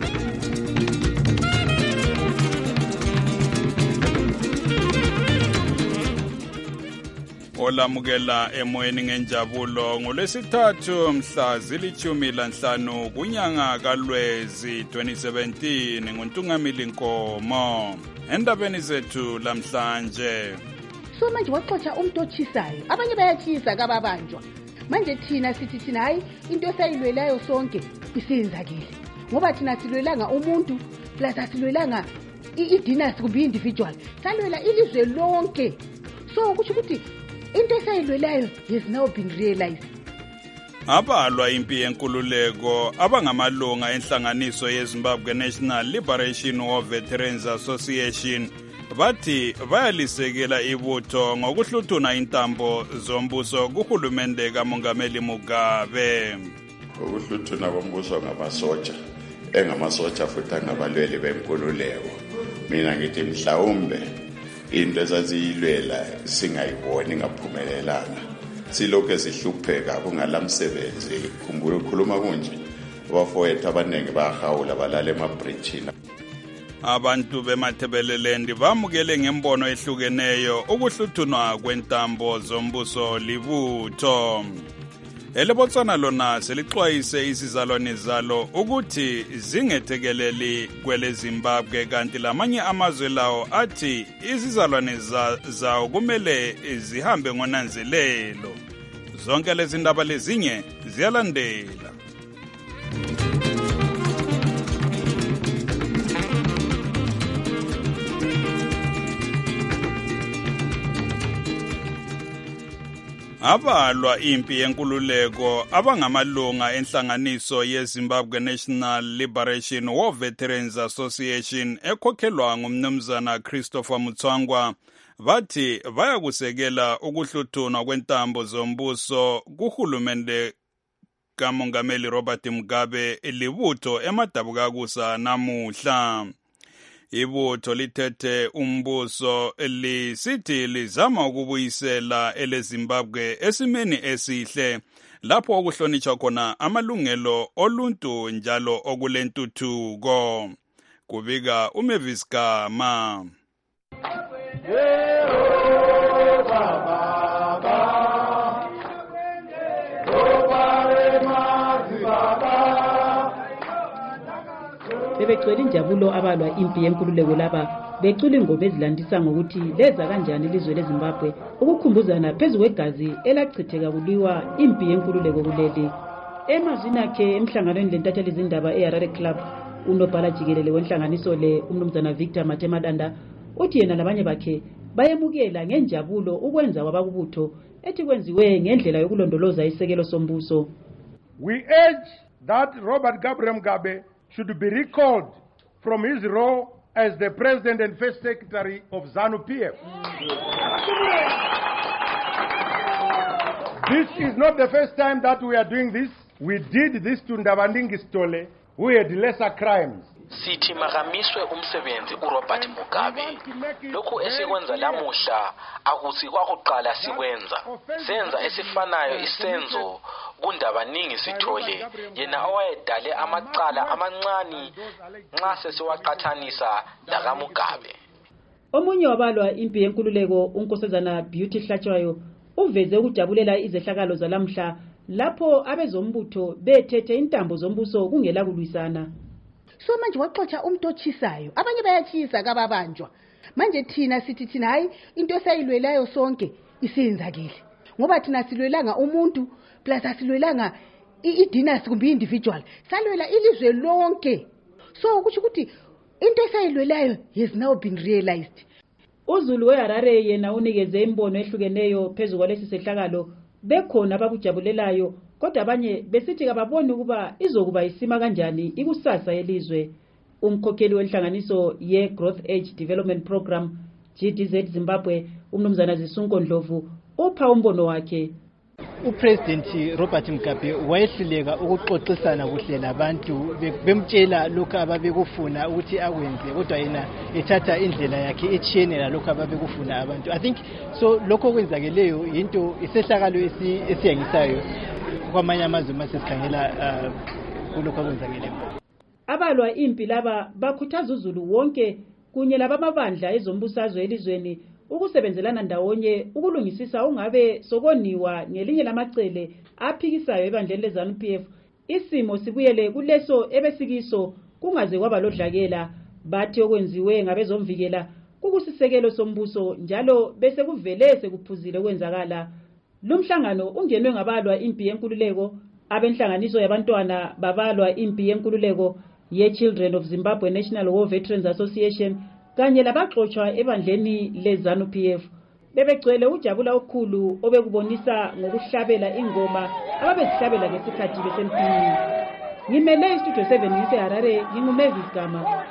Olamukela emoyeni ngenjabulo ngolwesithathu mhla zilithumi lanhlanu kunyanga kaLwezi twenty seventeen nguNtungamili Nkomo. Endabeni zethu lamhlanje. So manje waxotsha umuntu ochisayo. Abanye bayachisa kababanjwa. Manje thina sithi thina hayi into esayilwelayo sonke isenzakile. Ngoba thina silwelanga umuntu plus asilwelanga i-dynasty kumbe individual. Salwela ilizwe lonke. So kusho ukuthi into esayilwelayo has now been realized. Abalwa impi yenkululeko abangamalunga enhlanganiso yeZimbabwe National Liberation War Veterans Association bathi bayalisekela ibutho ngokuhluthuna intambo zombuso kuhulumende kaMongameli Mugabe. Ukuhluthuna kombuso ngamasotsha engamasotsha futhi angabalweli benkululeko. Mina ngithi mhlawumbe into ezaziyilwela singayiboni ngaphumelelanga silokho sihlupheka kungalamsebenzi. Khumbula ukukhuluma kunje abafowethu abaningi bahawula balala emabridgini. Abantu bemathebelelendi bamukele ngembono ehlukeneyo ukuhluthunwa kwentambo zombuso libutho. Elebotswana lona selixwayise izizalwane zalo ukuthi zingethekeleli kwele Zimbabwe kanti lamanye amazwe lawo athi izizalwane zawo kumele zihambe ngonanzelelo. Zonke lezi ndaba lezinye ziyalandela. Abalwa impi yenkululeko abangamalunga enhlanganiso yeZimbabwe National Liberation War Veterans Association ekhokhelwa ngumnumzana Christopher Mutswangwa bathi bayakusekela ukuhluthunwa kwentambo zombuso kuhulumende kaMongameli Robert Mugabe libutho emadabukakusa namuhla. Ibutho lithethe umbuso lisithi lizama ukubuyisela eleZimbabwe esimeni esihle lapho okuhlonitshwa khona amalungelo oluntu njalo okulentuthuko. Kubika uMavis Gama. Bebegcwele injabulo abalwa impi yenkululeko laba becula ingoma ezilandisa ngokuthi leza kanjani ilizwe leZimbabwe ukukhumbuzana phezu kwegazi elachitheka kuliwa impi yenkululeko kuleli. Emazwini akhe emhlanganweni lentatheli izindaba eHarare Club unobhala jikelele wenhlanganiso le umnumzana Victor Matemadanda uthi yena labanye bakhe bayemukela ngenjabulo ukwenza wabakubutho ethi kwenziwe ngendlela yokulondoloza isekelo sombuso. We urge that Robert Gabriel Mugabe should be recalled from his role as the President and First Secretary of ZANU-P F. This is not the first time that we are doing this. We did this to Ndabandingi Stole, who had lesser crimes. Sithi makamiswe umsebenzi uRobert Mugabe. Lokhu esikwenza lamuhla akusi kwakuqala sikwenza. Senza esifanayo isenzo kundabaningi sithole yena owayedale amaqala amancane nxa sesiwaqathanisa lakaMugabe. Omunye wabalwa impi yenkululeko unkosazana Beauty Hlatshwayo uveze ukujabulela izehlakalo zalamhla lapho abezombutho bethethe intambo zombuso kungela kulwisana. So manje waxotsha umuntu ochisayo. Abanye bayachisa kababanjwa. Manje thina sithi thina hayi into esayilwelayo sonke isenzakile. Ngoba thina silwelanga umuntu plus asilwelanga i-dynasty kumbe individual. Salwela ilizwe lonke. So kusho ukuthi into esayilwelayo has now been realized. uZulu weHarare yena unikeze imbono ehlukeneyo phezu kwalesi sehlakalo bekhona abakujabulelayo kodwa abanye besithi kababoni ukuba izokuba isima kanjani ikusasa yelizwe. Umkhokheli wenhlanganiso ye Growth Age Development Program G D Z Zimbabwe umnumzana Zisunko Ndlovu upha umbono wakhe. upresident Robert Mugabe wayehluleka ukuxoxisana kuhle labantu bemtshela lokho ababekufuna ukuthi akwenze kodwa yena ethatha indlela yakhe etshiyene lalokho ababekufuna abantu. I think so lokho kwenzakeleyo into isehlakalo esiyangisayo kwamanye amazwe masesikhangela kulokho kwenzakeleyo. Abalwa impi laba bakhuthaza uZulu wonke kunye labamabandla ezombusazwe elizweni ukusebenzelana ndawonye ukulungisisa ungabe sokoniwa ngelinye lamacele aphikisayo ebandleni leZANU P F isimo sibuyele kuleso ebesikiso kungaze kwaba lodlakela. Bathi okwenziwe ngabezomvikela kukusisekelo sombuso njalo bese kuvele sekuphuzile kwenzakala. Lumhlangano ungenwe ngabalwa impi yenkululeko abenhlanganiso yabantwana babalwa impi yenkululeko ye-Children of Zimbabwe National War Veterans Association kanye labaxoxwa ebandleni leZANU P F bebegcwele ujabula okukhulu obekubonisa ngokuhlabela ingoma ababezihlabela ngesikhathi besempini. Ngimele istudio seven ngiseHarare, nginguMavis Gama.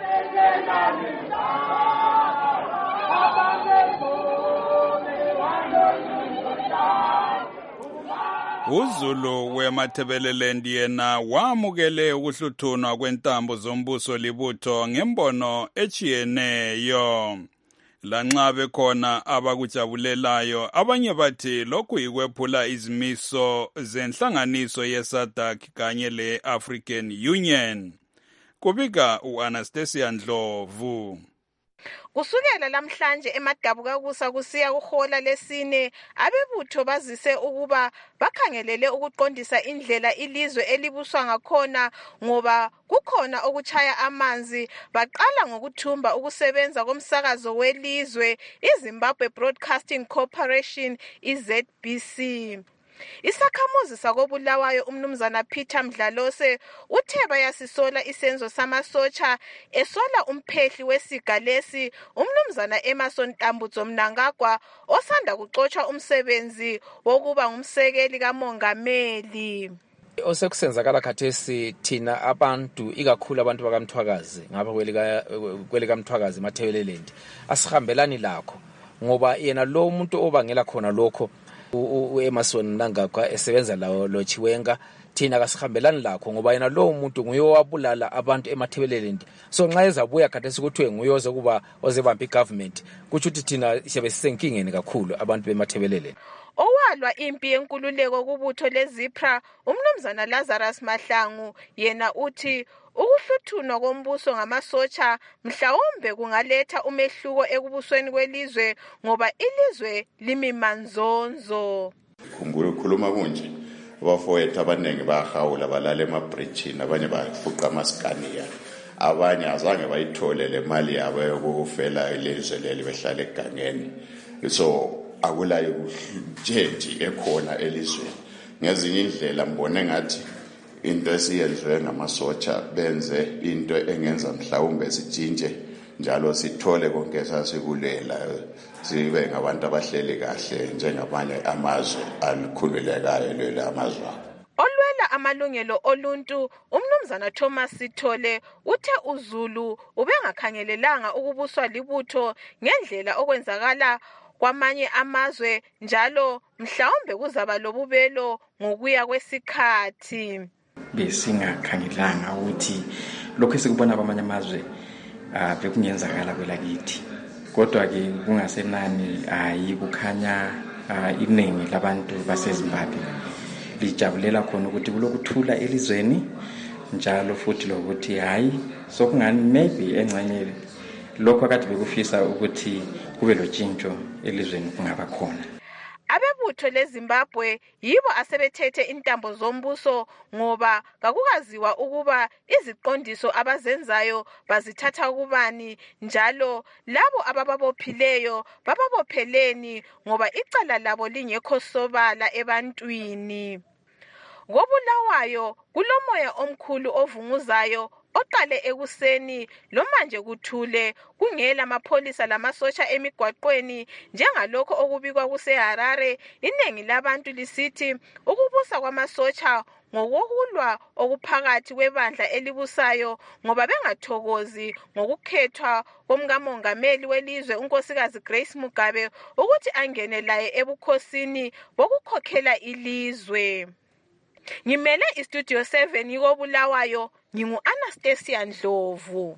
uZulu weMathebeleland yena wamukele ukuhluthunwa kwentambo zombuso libutho ngembono echiyeneyo. Lanxa bekhona abakujabulelayo, abanye bathi lokhu yikwephula izimiso zenhlanganiso yeSADC kanye le-African Union. Kubika u-Anastasia Ndlovu. Kusukela lamhlanje emadabuka kusa kusiya kuhola lesine abebutho bazise ukuba bakhangelele ukuqondisa indlela ilizwe elibuswa ngakhona ngoba kukhona okuchaya amanzi. Baqala ngokuthumba ukusebenza komsakazo welizwe iZimbabwe Broadcasting Corporation i-Z B C. Isakhamuzi sakobulawayo umnumzana Peter Mdlalose uthe bayasisola isenzo samasotsha esola umphehli wesigalesi umnumzana Emerson Tambudzo Mnangagwa osanda kuxotsha umsebenzi wokuba ngumsekeli kamongameli. Osekusenzakala khathesi thina abantu ikakhulu abantu bakamthwakazi ngapha kwelika Mthwakazi Mathebeleland asihambelani lakho ngoba yena lo muntu obangela khona lokho uEmerson Mnangagwa esebenza lawo lo Chiwenga thina kasihambelani lakho ngoba yena lo muntu nguye owabulala abantu eMathebeleland. So nxa ezabuya khathesi kuthiwe nguye ozokuba ozebamba igovernment kuthi uthi thina siyabe sisenkingeni kakhulu abantu beMathebeleland. Owalwa impi yenkululeko kubutho leZIPRA umnumzana Lazarus Mahlangu yena uthi ukuhluthunwa kombuso ngamasotsha mhlawumbe kungaletha umehluko ekubusweni kwelizwe ngoba ilizwe limi manzonzo. Khuluma kunje abafowethu abaningi bahawula balala emabridgini, abanye bafuqa amaskaniya, abanye azange bayithole le mali yabo yokufela ilizwe leli behlala egangeni. So akulayo change ekhona elizweni. Ngezinye indlela mbone ngathi into esiyenziwe ngamasotsha benze into engenza mhlawumbe sijinje njalo sithole konke esasikulela sibe ngabantu abahleli kahle njengabanye amazwe alikhululekayo lelo amazwe. Olwela amalungelo oluntu umnumzana Thomas Sithole uthe uZulu ubengakhangelelanga ukubuswa libutho ngendlela okwenzakala kwamanye amazwe njalo mhlawumbe kuzaba lobubelo ngokuya kwesikhathi. Besingakhangelanga ukuthi lokho esikubona kwamanye amazwe ah bekungenzakala kwelakithi. Kodwa ke kungasenani ayikukhanya iningi labantu baseZimbabwe lijabulela khona ukuthi kulokuthula elizweni njalo futhi lokuthi hayi sokungani maybe engcanye lokho akade bekufisa ukuthi kube lotshintsho elizweni kungaba khona. Abebutho leZimbabwe yibo asebethethe intambo zombuso ngoba kakukaziwa ukuba iziqondiso abazenzayo bazithatha kubani njalo labo abababophileyo bababopheleni ngoba icala labo lingekho sobala ebantwini. Ngobulawayo kulomoya omkhulu ovunguzayo oqale ekuseni lo manje kuthule kungela amapholisa lamasotsha emigwaqweni njengalokho okubikwa kuseHarare. Inengi labantu lisithi ukubusa kwamasotsha ngokokulwa okuphakathi kwebandla elibusayo ngoba bengathokozi ngokukhethwa komkamongameli welizwe unkosikazi Grace Mugabe ukuthi angene laye ebukhosini bokukhokhela ilizwe. Ngimele istudio seven yikobulawayo, ngingu-Anastasia Ndlovu.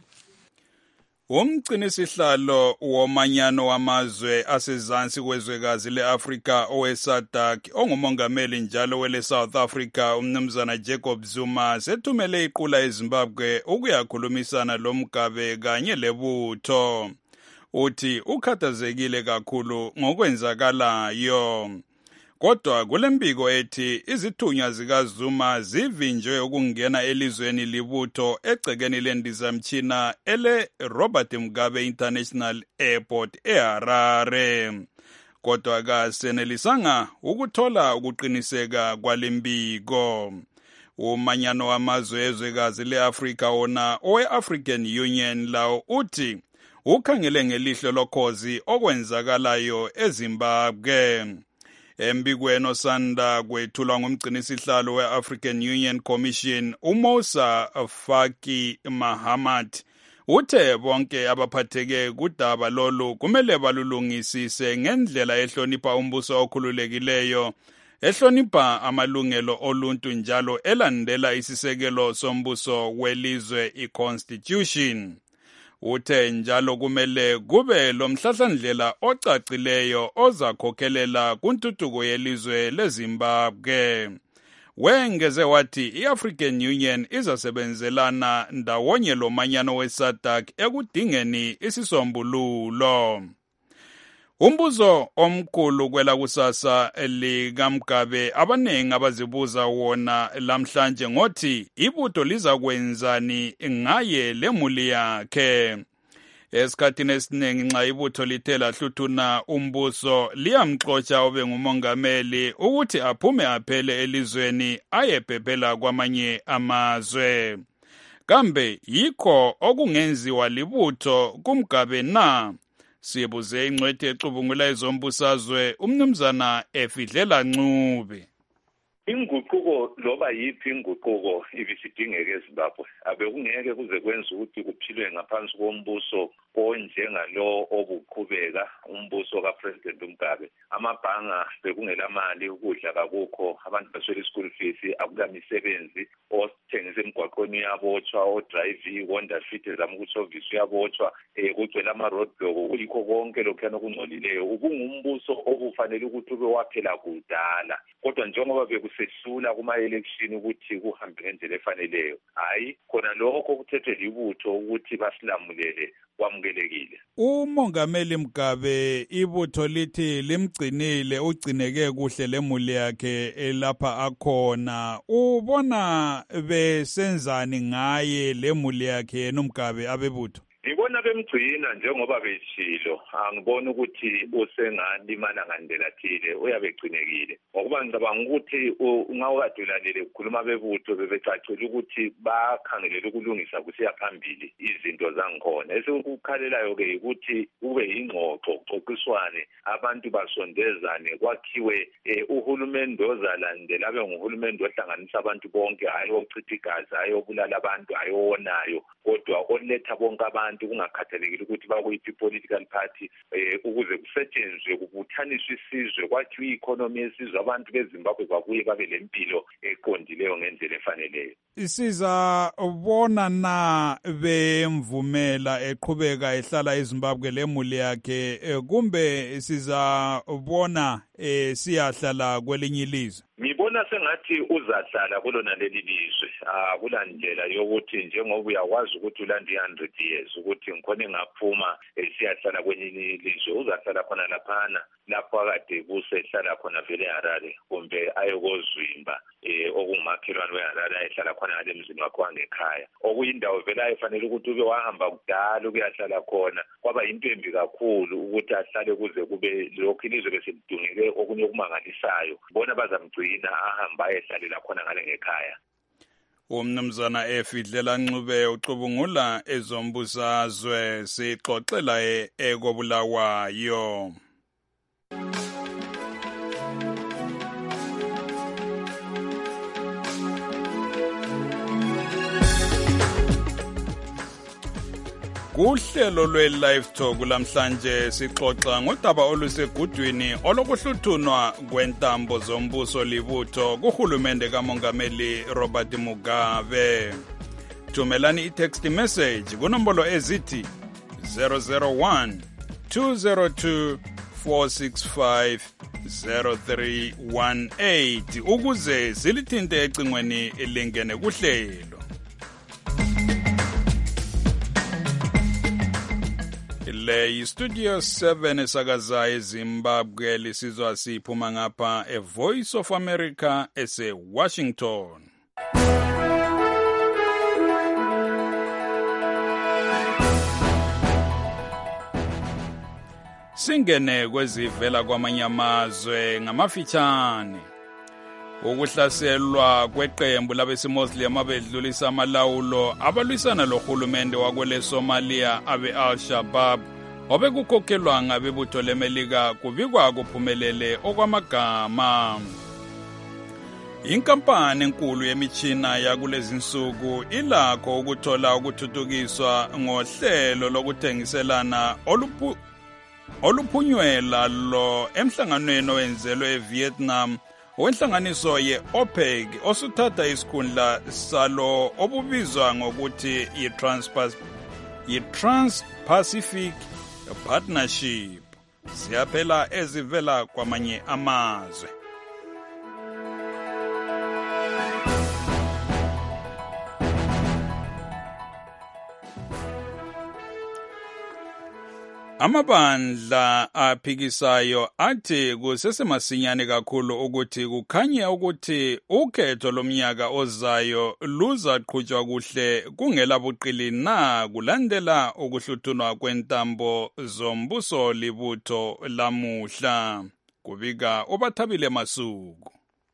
Umgcinisihlalo womanyano wamazwe asezansi kwezwekazi le-Afrika owe-SADC ongumongameli njalo wele South Africa umnumzana Jacob Zuma sethumele iqula eZimbabwe ukuyakhulumisana lo Mugabe kanye lebutho. Uthi ukhathazekile kakhulu ngokwenzakalayo. Kodwa kulembiko ethi izithunywa zikaZuma zivinjwe ukungena elizweni libutho egcekeni lendizamtshina ele Robert Mugabe International Airport eHarare. Kodwa kasenelisanga ukuthola ukuqiniseka kwalembiko. Umanyano wamazwe ezwekazi le-Afrika wona owe-African Union lawo uthi ukhangele ngelihlo lokhozi okwenzakalayo eZimbabwe. Embikweni osanda kwethulwa ngumgcinisihlalo we-African Union Commission uMousa Faki Mahamat uthe bonke abaphatheke kudaba lolu kumele balulungisise ngendlela ehlonipha umbuso okhululekileyo, ehlonipha amalungelo oluntu njalo elandela isisekelo sombuso welizwe i-Constitution. Uthe njalo kumele kube lomhlahlandlela ocacileyo ozakhokhelela kuntuthuko yelizwe leZimbabwe. Wengeze wathi i-African Union izasebenzelana ndawonye lomanyano we-SADC ekudingeni isisombululo. Umbuzo omkhulu kwela kusasa likaMugabe abanengi abazibuza wona lamhlanje ngothi ibutho lizakwenzani ngaye lemuli yakhe. Esikhathini esiningi nxa ibutho lithe lahluthuna umbuso liyamxotsha obe ngumongameli ukuthi aphume aphele elizweni ayebhebhela kwamanye amazwe. Kambe yikho okungenziwa libutho kuMugabe na? Sibuze ingcwethi ecubungula ezombusazwe umnumzana Efidlela Ncube. Inguquko loba yiphi inguquko ibisidingeka eZimbabwe abekungeke kuze kwenza ukuthi kuphilwe ngaphansi kombuso onjengalo obuqhubeka umbuso kaPresident Mugabe. Amabhanga bekungela mali, ukudla kakukho, abantu baswele school fees, akukamisebenzi, othengisa emgwaqweni uyabotshwa, odrive Honda Fit ezama ukuservice uyabotshwa, eh kugcwele ama roadblock, kuyikho konke lokhuyana okungcolileyo. Ubungumbuso obufanele ukuthi ube waphela kudala, kodwa njengoba bekusehlula kuma-election ukuthi kuhambe ngendlela efaneleyo, hayi khona lokho kuthethwe libutho ukuthi basilamulele kwamukelekile. Umongameli Mugabe ibutho lithi limgcinile ugcineke kuhle lemuli yakhe elapha akhona. Ubona besenzani ngaye lemuli yakhe noMugabe abebutho? Ngibona bemgcina njengoba betshilo, angibona ukuthi usengalimala ngandlela thile, uyabegcinekile. Ngokuba ngicabanga ukuthi ungawukadulalele ukukhuluma bebutho bebecacile ukuthi bakhangelela ukulungisa kusiya phambili izinto zangikhona. Esikukhalelayo ke ukuthi kube ingxoxo, kuxoxiswane, abantu basondezane, kwakhiwe uhulumeni ozalandela abe nguhulumeni ohlanganisa abantu bonke, hayi ochitha igazi, hayi obulala abantu, hayi owonayo, kodwa oletha bonke abantu kungakhathalekile ukuthi bakuyiphi political party, eh ukuze kusetshenzwe kubuthaniswe isizwe, kwakhiwe i-economy yesizwe, abantu beZimbabwe babuye babe lempilo eqondileyo ngendlela efaneleyo. Isiza ubona na bemvumela eqhubeka ehlala eZimbabwe lemuli yakhe, kumbe siza ubona eh siyahlala kwelinye ilizwe? Ngibona sengathi uzahlala kulona leli lizwe. Ah kula ndlela yokuthi njengoba uyakwazi ukuthi ulanda one hundred years ukuthi ngikhona ngaphuma esiyahlala kwenye ilizwe, uzahlala khona laphana lapho akade kusehlala khona vele eHarare, kumbe ayokozwimba eh okungumakhelwane weHarare ayehlala khona ngale mzini wakhe wangekhaya, okuyindawo vele ayifanele ukuthi ube wahamba kudala ukuyahlala khona. Kwaba into embi kakhulu ukuthi ahlale kuze kube lokhu ilizwe beselidungeke okunye okumangalisayo. Bona bazamgcina ahamba ayehlalela khona ngale ngekhaya. Umnumzana Efidlela Ncube ucubungula ezombusazwe, sixoxela ekobulawayo. Kuhlelo lwe-Live Talk lamhlanje sixoxa ngodaba olusegudwini olokuhluthunwa kwentambo zombuso libutho kuhulumende kamongameli Robert Mugabe. Thumelani i-text message kunombolo ezithi zero zero one two zero two four six five zero three one eight ukuze silithinte ecingweni lingene kuhlelo. Le yi-Studio seven esakaza eZimbabwe lisizwa siphuma ngapha e Voice of America ese-Washington. Singene kwezivela kwamanye amazwe ngamafitshane. Ukuhlaselwa kweqembu labesimoslim abedlulisa amalawulo abalwisana lohulumende wakwele Somalia abe Al-Shabaab obekukhokhelwa ngabebutho leMelika kubikwa kuphumelele okwamagama. Inkampani enkulu yemichina yakulezi nsuku ilakho ukuthola ukuthuthukiswa ngohlelo lokuthengiselana oluphu oluphunyelwa lo emhlanganweni owenzelwe eVietnam wenhlanganiso ye-OPEC osuthatha isikhundla salo obubizwa ngokuthi yi-Trans-Pacific Partnership. Siyaphela ezivela kwamanye amazwe. Amabandla aphikisayo athi kusesemasinyane kakhulu ukuthi kukhanye ukuthi ukhetho lomnyaka ozayo luzaqhutshwa kuhle kungela buqili na kulandela ukuhluthunwa kwentambo zombuso libutho lamuhla. Kubika uBathabile Masuku.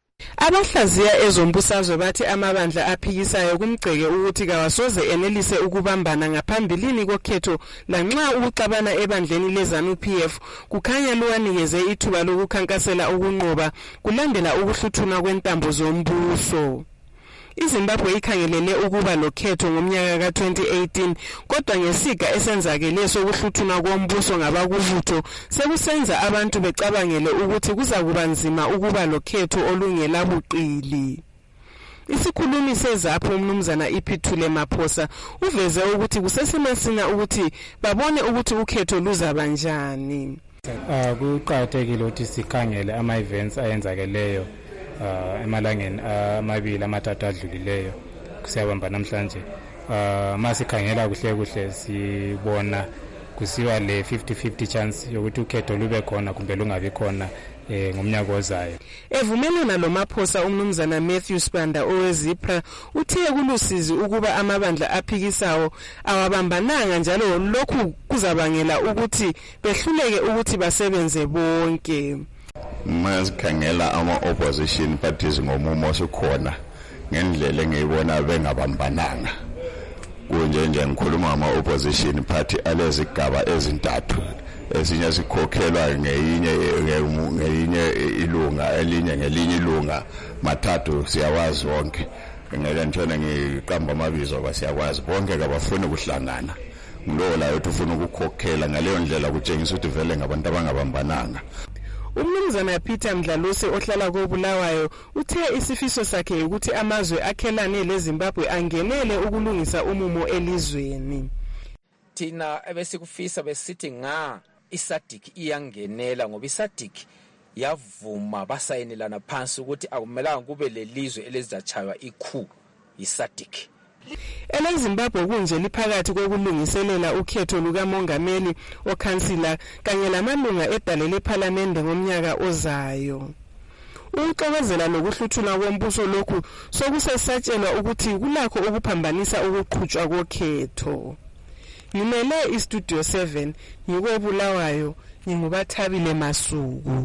Abahlaziya ezombusazwe bathi amabandla aphikisayo kumgceke ukuthi kawasoze enelise ukubambana ngaphambilini kokhetho lanxa ukuxabana ebandleni leZANU-P F kukhanya luwanikeze ithuba lokukhankasela ukunqoba kulandela ukuhluthuna kwentambo zombuso. iZimbabwe ikhangelele ukuba lokhetho ngomnyaka ka twenty eighteen kodwa ngesiga esenzakele sokuhluthuna kombuso ngabakuvutho sekusenza abantu becabangele ukuthi kuzakuba nzima ukuba lokhetho olungela buqili. Isikhulumi seZAPHU umnumzana Iphithule Maphosa uveze ukuthi kusesemasinya ukuthi babone ukuthi ukhetho luzaba njani. Uh, kuqakathekile ukuthi sikhangele ama-events ayenzakeleyo Uh, emalangeni amabili amathathu adlulileyo kusiyabamba namhlanje. Uh, masikhangela kuhle kuhle sibona kusiwa le fifty fifty chance yokuthi ukhetho lube khona kumbe lungabi khona eh, ngomnyaka ozayo. Evumelana lo Maphosa umnumzana Matthew Spanda owezipra uthe kulusizi ukuba amabandla aphikisayo awabambananga njalo lokhu kuzabangela ukuthi behluleke ukuthi basebenze bonke. Masikhangela ama-opposition parties ngomumo osukhona ngendlela engiyibona bengabambananga. Kunje nje ngikhuluma ngama-opposition party alezigaba ezintathu. Esinye sikhokhelwa ngeyinye ngeyinye ilunga elinye ngelinye ilunga mathathu siyawazi wonke. Ngeke ngitshona ngiqamba amabizo basiyakwazi bonke kabafuni ukuhlangana. Ngulowo la uthi ufuna ukukhokhela ngaleyo ndlela kutshengisa ukuthi vele ngabantu abangabambananga. Umnumzana Peter Mdlalose ohlala koBulawayo uthe isifiso sakhe ukuthi amazwe akhelane leZimbabwe angenele ukulungisa umumo elizweni. Thina ebesikufisa besithi nga iSADC iyangenela ngoba iSADC yavuma basayinelana phansi ukuthi akumelanga kube lelizwe elizachaywa ikhu iSADC. EleZimbabwe kunje liphakathi kokulungiselela ukhetho lukamongameli okhansila kanye lamalunga edale lePhalamende ngomnyaka ozayo. Ukuqokezela nokuhluthuna kombuso lokhu sokusesatshelwa ukuthi kulakho ukuphambanisa ukuqhutshwa kokhetho. Ngimele iStudio seven ngikobulawayo ngingubathabile Masuku.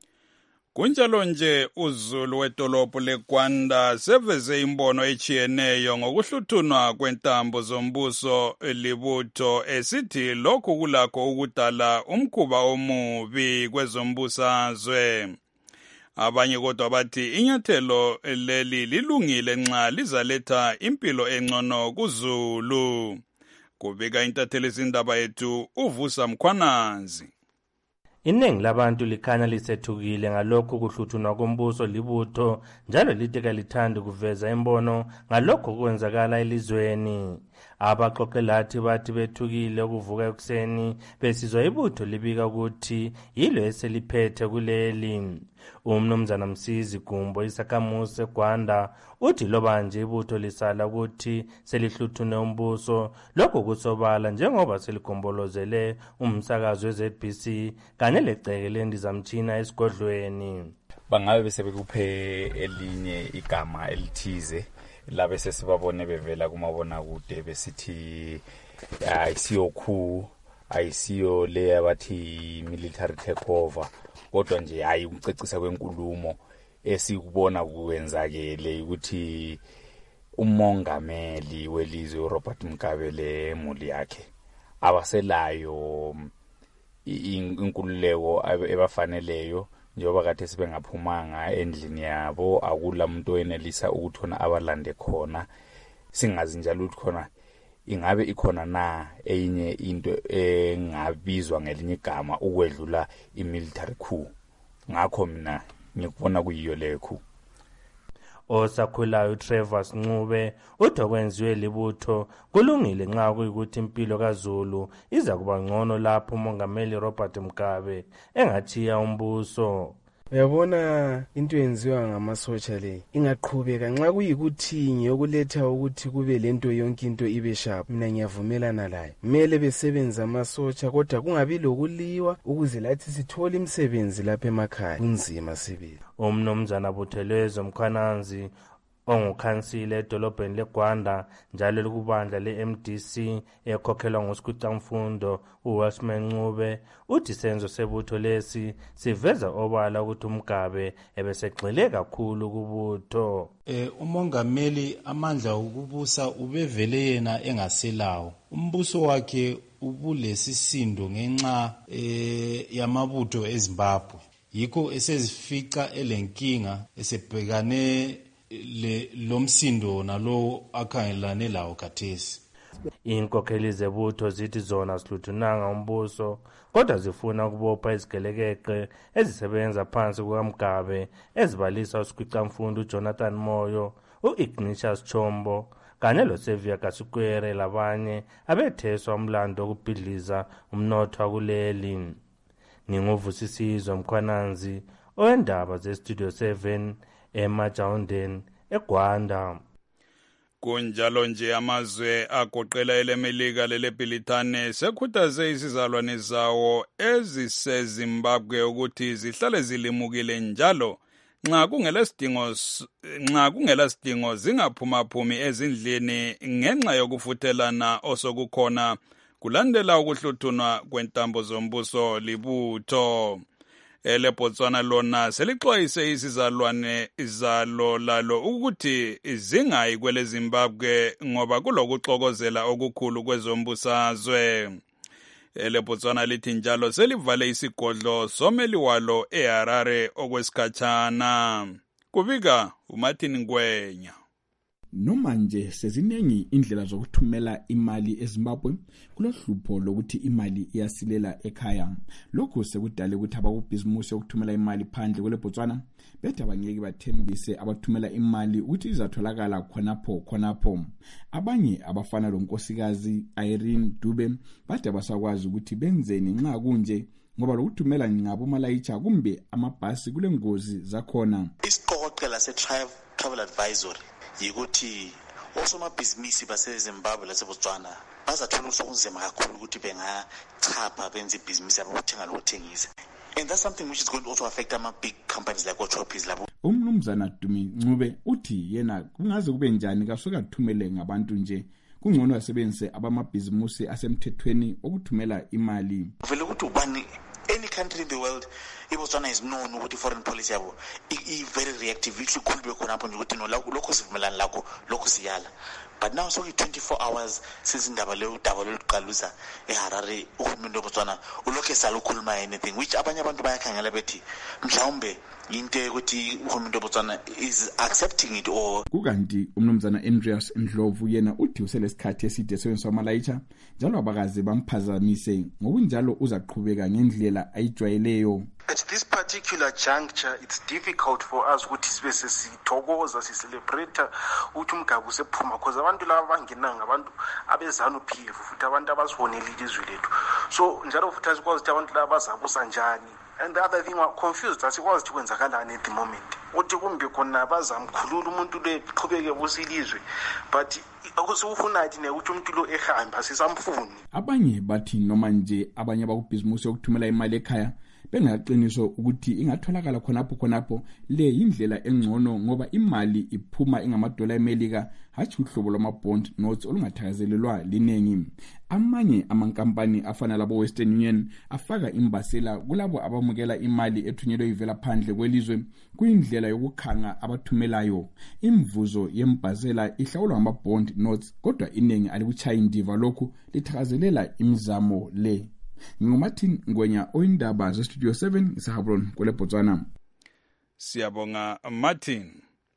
Kunjalo nje uZulu wedolophu leGwanda seveze imbono echiyeneyo ngokuhluthunwa kwentambo zombuso libutho esithi lokhu kulakho ukudala umkhuba omubi kwezombusazwe. Abanye kodwa bathi inyathelo leli lilungile nxa lizaletha impilo engcono kuZulu. kubika intatheli izindaba yethu uvusa Mkhwananzi. Iningi labantu likhanya lisethukile ngalokho kuhluthunwa kombuso libutho njalo lithi kalithandi kuveza imbono ngalokho kwenzakala elizweni. Abaxoxelathi bathi bethukile ukuvuka ekuseni besizwa ibutho libika ukuthi yilo eseliphethe kuleli. Umnumzana Msizi Gumbo isakhamuzi eGwanda uthi loba nje ibutho lisala ukuthi selihluthune umbuso lokho kusobala njengoba seligombolozele umsakazo we-Z B C kanye legceke lendizamtshina esigodlweni. Bangabe bese bekuphe elinye igama elithize labe sesibabone bevela kumabona kude besithi ayisiyo khu ayisiyo le abathi military takeover kodwa nje hayi ukucecisa kwenkulumo esikubona kuwenzakele ukuthi umongameli welizwe uRobert Mugabe le muli yakhe abaselayo inkululeko ebafaneleyo njengoba kade sibengaphumanga endlini yabo akula umuntu oyenelisa ukuthona abalande khona singazi njalo ukuthi khona ingabe ikhona na enye into engabizwa ngelinye igama ukwedlula imilitary coup. Ngakho mina ngikubona kuyiyo le coup. Osakhulayo Trevor Ncube uthi okwenziwe libutho kulungile nxa kuyikuthi impilo kaZulu iza kuba ngcono lapho umongameli Robert Mugabe engathiya umbuso. Uyabona into yenziwa ngamasotsha le ingaqhubeka nxa kuyikuthi ngiyokuletha ukuthi kube lento yonke into ibe sharp mina ngiyavumelana layo. Kumele besebenza amasotsha kodwa kungabi lokuliwa ukuze lathi sithola imisebenzi lapha emakhaya kunzima sibe. Umnumzana Buthelezwe Mkhwananzi ongukhansile edolobheni leGwanda njalo likubandla le-M D C ekhokhelwa nguSikhucamfundo uWashman Ncube uthi senzo sebutho lesi siveza obala ukuthi uMgabe ebesegxile kakhulu kubutho. Eh umongameli amandla okubusa ubevele yena engaselawo. Umbuso wakhe ubulesisindo ngenxa eh yamabutho eZimbabwe. Yikho esezifica elenkinga esebhekane le lomsindo nalo akhangelane lawo khathesi. Inkokheli zebutho zithi zona zihluthunanga umbuso kodwa zifuna ukubopha izigelekeqe ezisebenza phansi kukaMgabe ezibalisa uSikhucamfundo uJonathan Moyo uIgnatius Chombo kanye loSevia Kasukwere labanye abetheswa umlando okubhidliza umnotho wakuleli. Nginguvusisizwe Mkhwananzi owendaba ze-Studio seven eMajawundeni eGwanda. Kunjalo nje amazwe agoqela elemelika leleBrithani sekhuthaze izizalwane zawo eziseZimbabwe ukuthi zihlale zilimukile njalo nxa kungelesidingo nxa kungelasidingo zingaphumaphumi ezindlini ngenxa yokufuthelana osokukhona kulandela ukuhluthunwa kwentambo zombuso libutho. EleBotswana lona selixwayise izizalwane izalo lalo ukuthi zingayi kwele Zimbabwe ngoba kulokuxokozela okukhulu kwezombusazwe. EleBotswana lithi njalo selivale isigodlo someli walo eHarare okwesikhatshana. Kubika uMartin Ngwenya. Noma nje seziningi indlela zokuthumela imali eZimbabwe kulohlupho lokuthi imali iyasilela ekhaya. Lokho sekudala ukuthi abakubhizimusi yokuthumela imali phandle kweleBotswana bethi abangeke bathembise abathumela imali ukuthi izatholakala khonapho khonapho. Abanye abafana lonkosikazi Irene Dube bathi abasakwazi ukuthi benzeni nxa kunje ngoba lokuthumela ngabo malayicha kumbe amabhasi kulengozi zakhona. Isiqoqela se-Travel Advisory yikuthi osomabhizinisi baseZimbabwe laseBotswana bazathola ukunzima kakhulu ukuthi bengachapha benze ibhizinisi yabo ukuthenga nokuthengisa. And that's something which is going to also affect ama big companies like Ochopis labo. Umnumzana Dumi Ncube uthi yena kungaze kube njani kasuka kuthumele ngabantu nje kungcono yasebenzise abamabhizinisi asemthethweni okuthumela imali. Vele ukuthi ubani any country in the world iBotswana is known ukuthi foreign policy yabo i very reactive ithi khulube khona apho nje ukuthi no lokho sivumelana lakho lokho siyala. But now so twenty-four hours since indaba le udaba lokuqalusa eHarare uhulumende weBotswana ulokhe sala ukukhuluma anything which abanye abantu bayakhangela bethi mhlawumbe into ukuthi uhulumende weBotswana is accepting it or kukanti umnumzana Andreas Ndlovu yena uthi uselesikhathi eside esebenzisa amalayitha njalo abakaze bamphazamise ngokunjalo uzaqhubeka ngendlela ayijwayeleyo. At this particular juncture, it's difficult for us ukuthi sibe sesithokoza sicelebrate ukuthi umgabu sephuma because abantu laba bangenanga abantu abezanu P F futhi abantu abasibonela ilizwe lethu. So njalo futhi asikwazi ukuthi abantu laba bazabusa njani. And the other thing, we're confused asikwazi ukuthi kwenzakalani at the moment. Uthi kumbe khona bazamkhulula umuntu le qhubeke busilizwe but akusufuna athi ne ukuthi umuntu lo ehamba sisamfuni. Abanye bathi noma nje abanye abakubhizimusi yokuthumela imali ekhaya bengaqiniso ukuthi ingatholakala khonapho khonapho le indlela engcono ngoba imali iphuma ingamadola eMelika hathi uhlobo lwamabond notes olungathakazelelwa linengi. Amanye amankampani afana labo Western Union afaka imbasela kulabo abamukela imali ethunyelwe ivela phandle kwelizwe kuyindlela yokukhanga abathumelayo. Imvuzo yembasela ihlawulwa ngamabond notes kodwa inengi alikuchaya indiva lokhu lithakazelela imizamo le. Ngumatin Ngwenya oyindaba ze Studio seven isahabron kwele Botswana. Siyabonga Martin.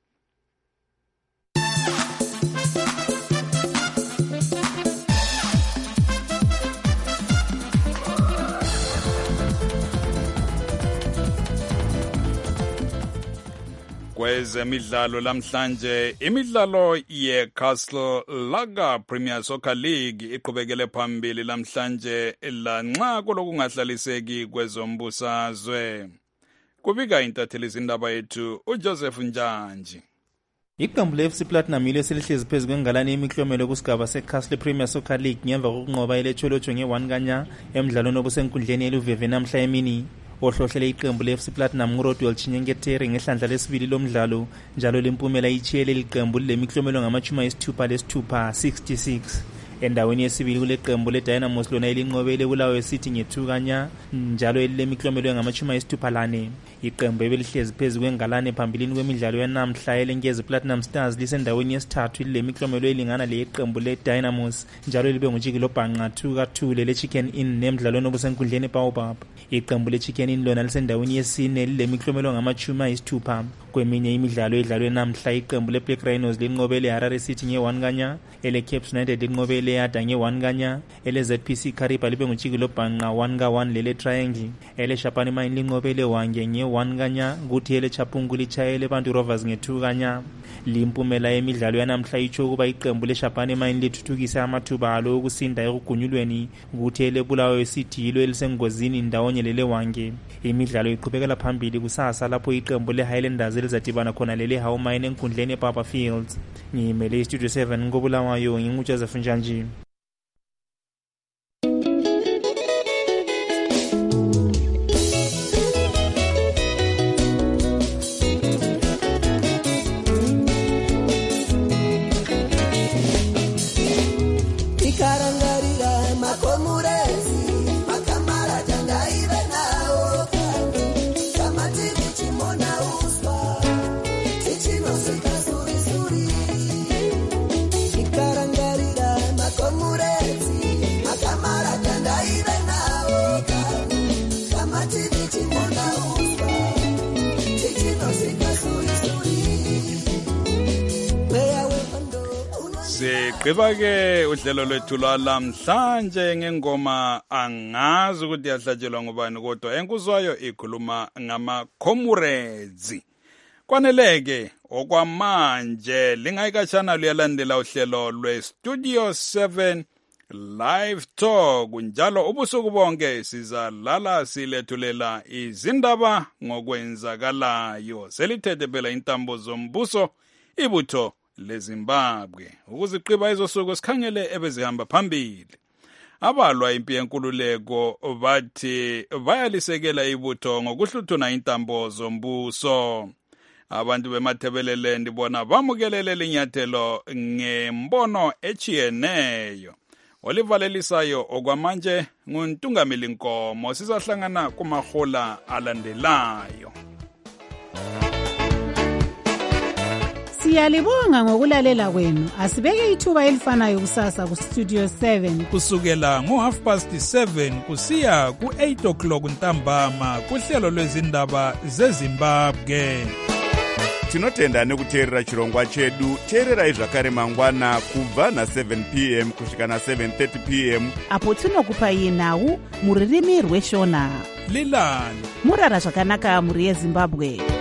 Kwezemidlalo lamhlanje imidlalo yeCastle Lager Premier Soccer League iqhubekele phambili lamhlanje lanxa kulokungahlaliseki kwezombusazwe. Kubika intatheli izindaba yethu uJoseph Njanji. Iqembu le-F C Platinum yilo selihlezi phezu kwengalane yemiklomelo kusigaba seCastle Premier Soccer League ngemva kokunqoba iletsholotsho nge-one kanya emidlalweni obusenkundleni eluveve namhla emini. Ohlohlele iqembu le-F C Platinum nguRodwell Chinyengetere ngehlandla lesibili lomdlalo njalo lempumela ichiyele liqembu lemiklomelo ngamachuma esithupha lesithupha sixty-six. Endaweni yesibili kule qembu leDynamos lona elinqobele kulawo City nge-two kanya njalo elilemiklomelo ngamachuma esithupha lane. Iqembu ebelihlezi phezu kwengalane phambilini kwemidlalo yanamhla elenkezi Platinum Stars lisendaweni yesithathu lilemiklomelo elingana leqembu leDynamos njalo libe ngujikilo bhanqa two ka two le Chicken Inn nemidlalweni obusenkundleni Baobab. Iqembu leChicken Inn lona lisendaweni yesine lilemiklomelo ngamachuma esithupha. Kweminye imidlalo edlalwe namhla iqembu leBlack Rhinos linqobele Harare City nge-one kanya, ele Cape United linqobele Yada nge-one kanya, ele Z P C Kariba libe ngujikilo bhanqa one ka one lele Triangle, ele Shapani Mine linqobele Wange nge-one kanya, kuthi ele Chapungu lichayele Bantu Rovers nge-two kanya. Limpumela yemidlalo yanamhla itsho ukuba iqembu leShapani Mine lithuthukisa amathuba alo okusinda ekugunyulweni kuthi ele Bulawayo City yilo elisengozini ndawonye lele Wange. Imidlalo iqhubekela phambili kusasa lapho iqembu leHighlanders elizadibana khona lele How Mine enkundleni ePapa Fields. Ngimele iStudio seven ngobulawayo nginguJoseph Njanji. Siqhibake uhlelo lwethu lwalamhlanje ngengoma angazi ukuthi yahlatshelwa ngubani kodwa enkuzwayo ikhuluma ngama-Comrades. Kwaneleke okwamanje lingayikatshana luyalandela uhlelo lwe-Studio seven Live Talk njalo ubusuku bonke sizalala silethulela izindaba ngokwenzakalayo. Selithethe phela intambo zombuso ibutho leZimbabwe ukuziqiba izosuku sikhangele ebezihamba phambili. Abalwa impi yenkululeko bathi bayalisekela ibutho ngokuhluthuna intambo zombuso. Abantu bemathebeleland bona bamukelele linyathelo ngembono echiyeneyo. Olivalelisayo okwamanje nguntungameli Nkomo. Sizahlangana kumahola alandelayo. Siyalibonga ngokulalela kwenu. Asibeke ithuba elifanayo kusasa ku Studio seven. Kusukela ngo half past seven kusiya ku eight o'clock ntambama kuhlelo lwezindaba zeZimbabwe. Tinotenda nekuteerera chirongwa chedu. Teererai zvakare mangwana kubva na seven p m kusvika na seven thirty p m apo tinokupai nhau muririmi rweshona. Lilani murara zvakanaka muri yeZimbabwe.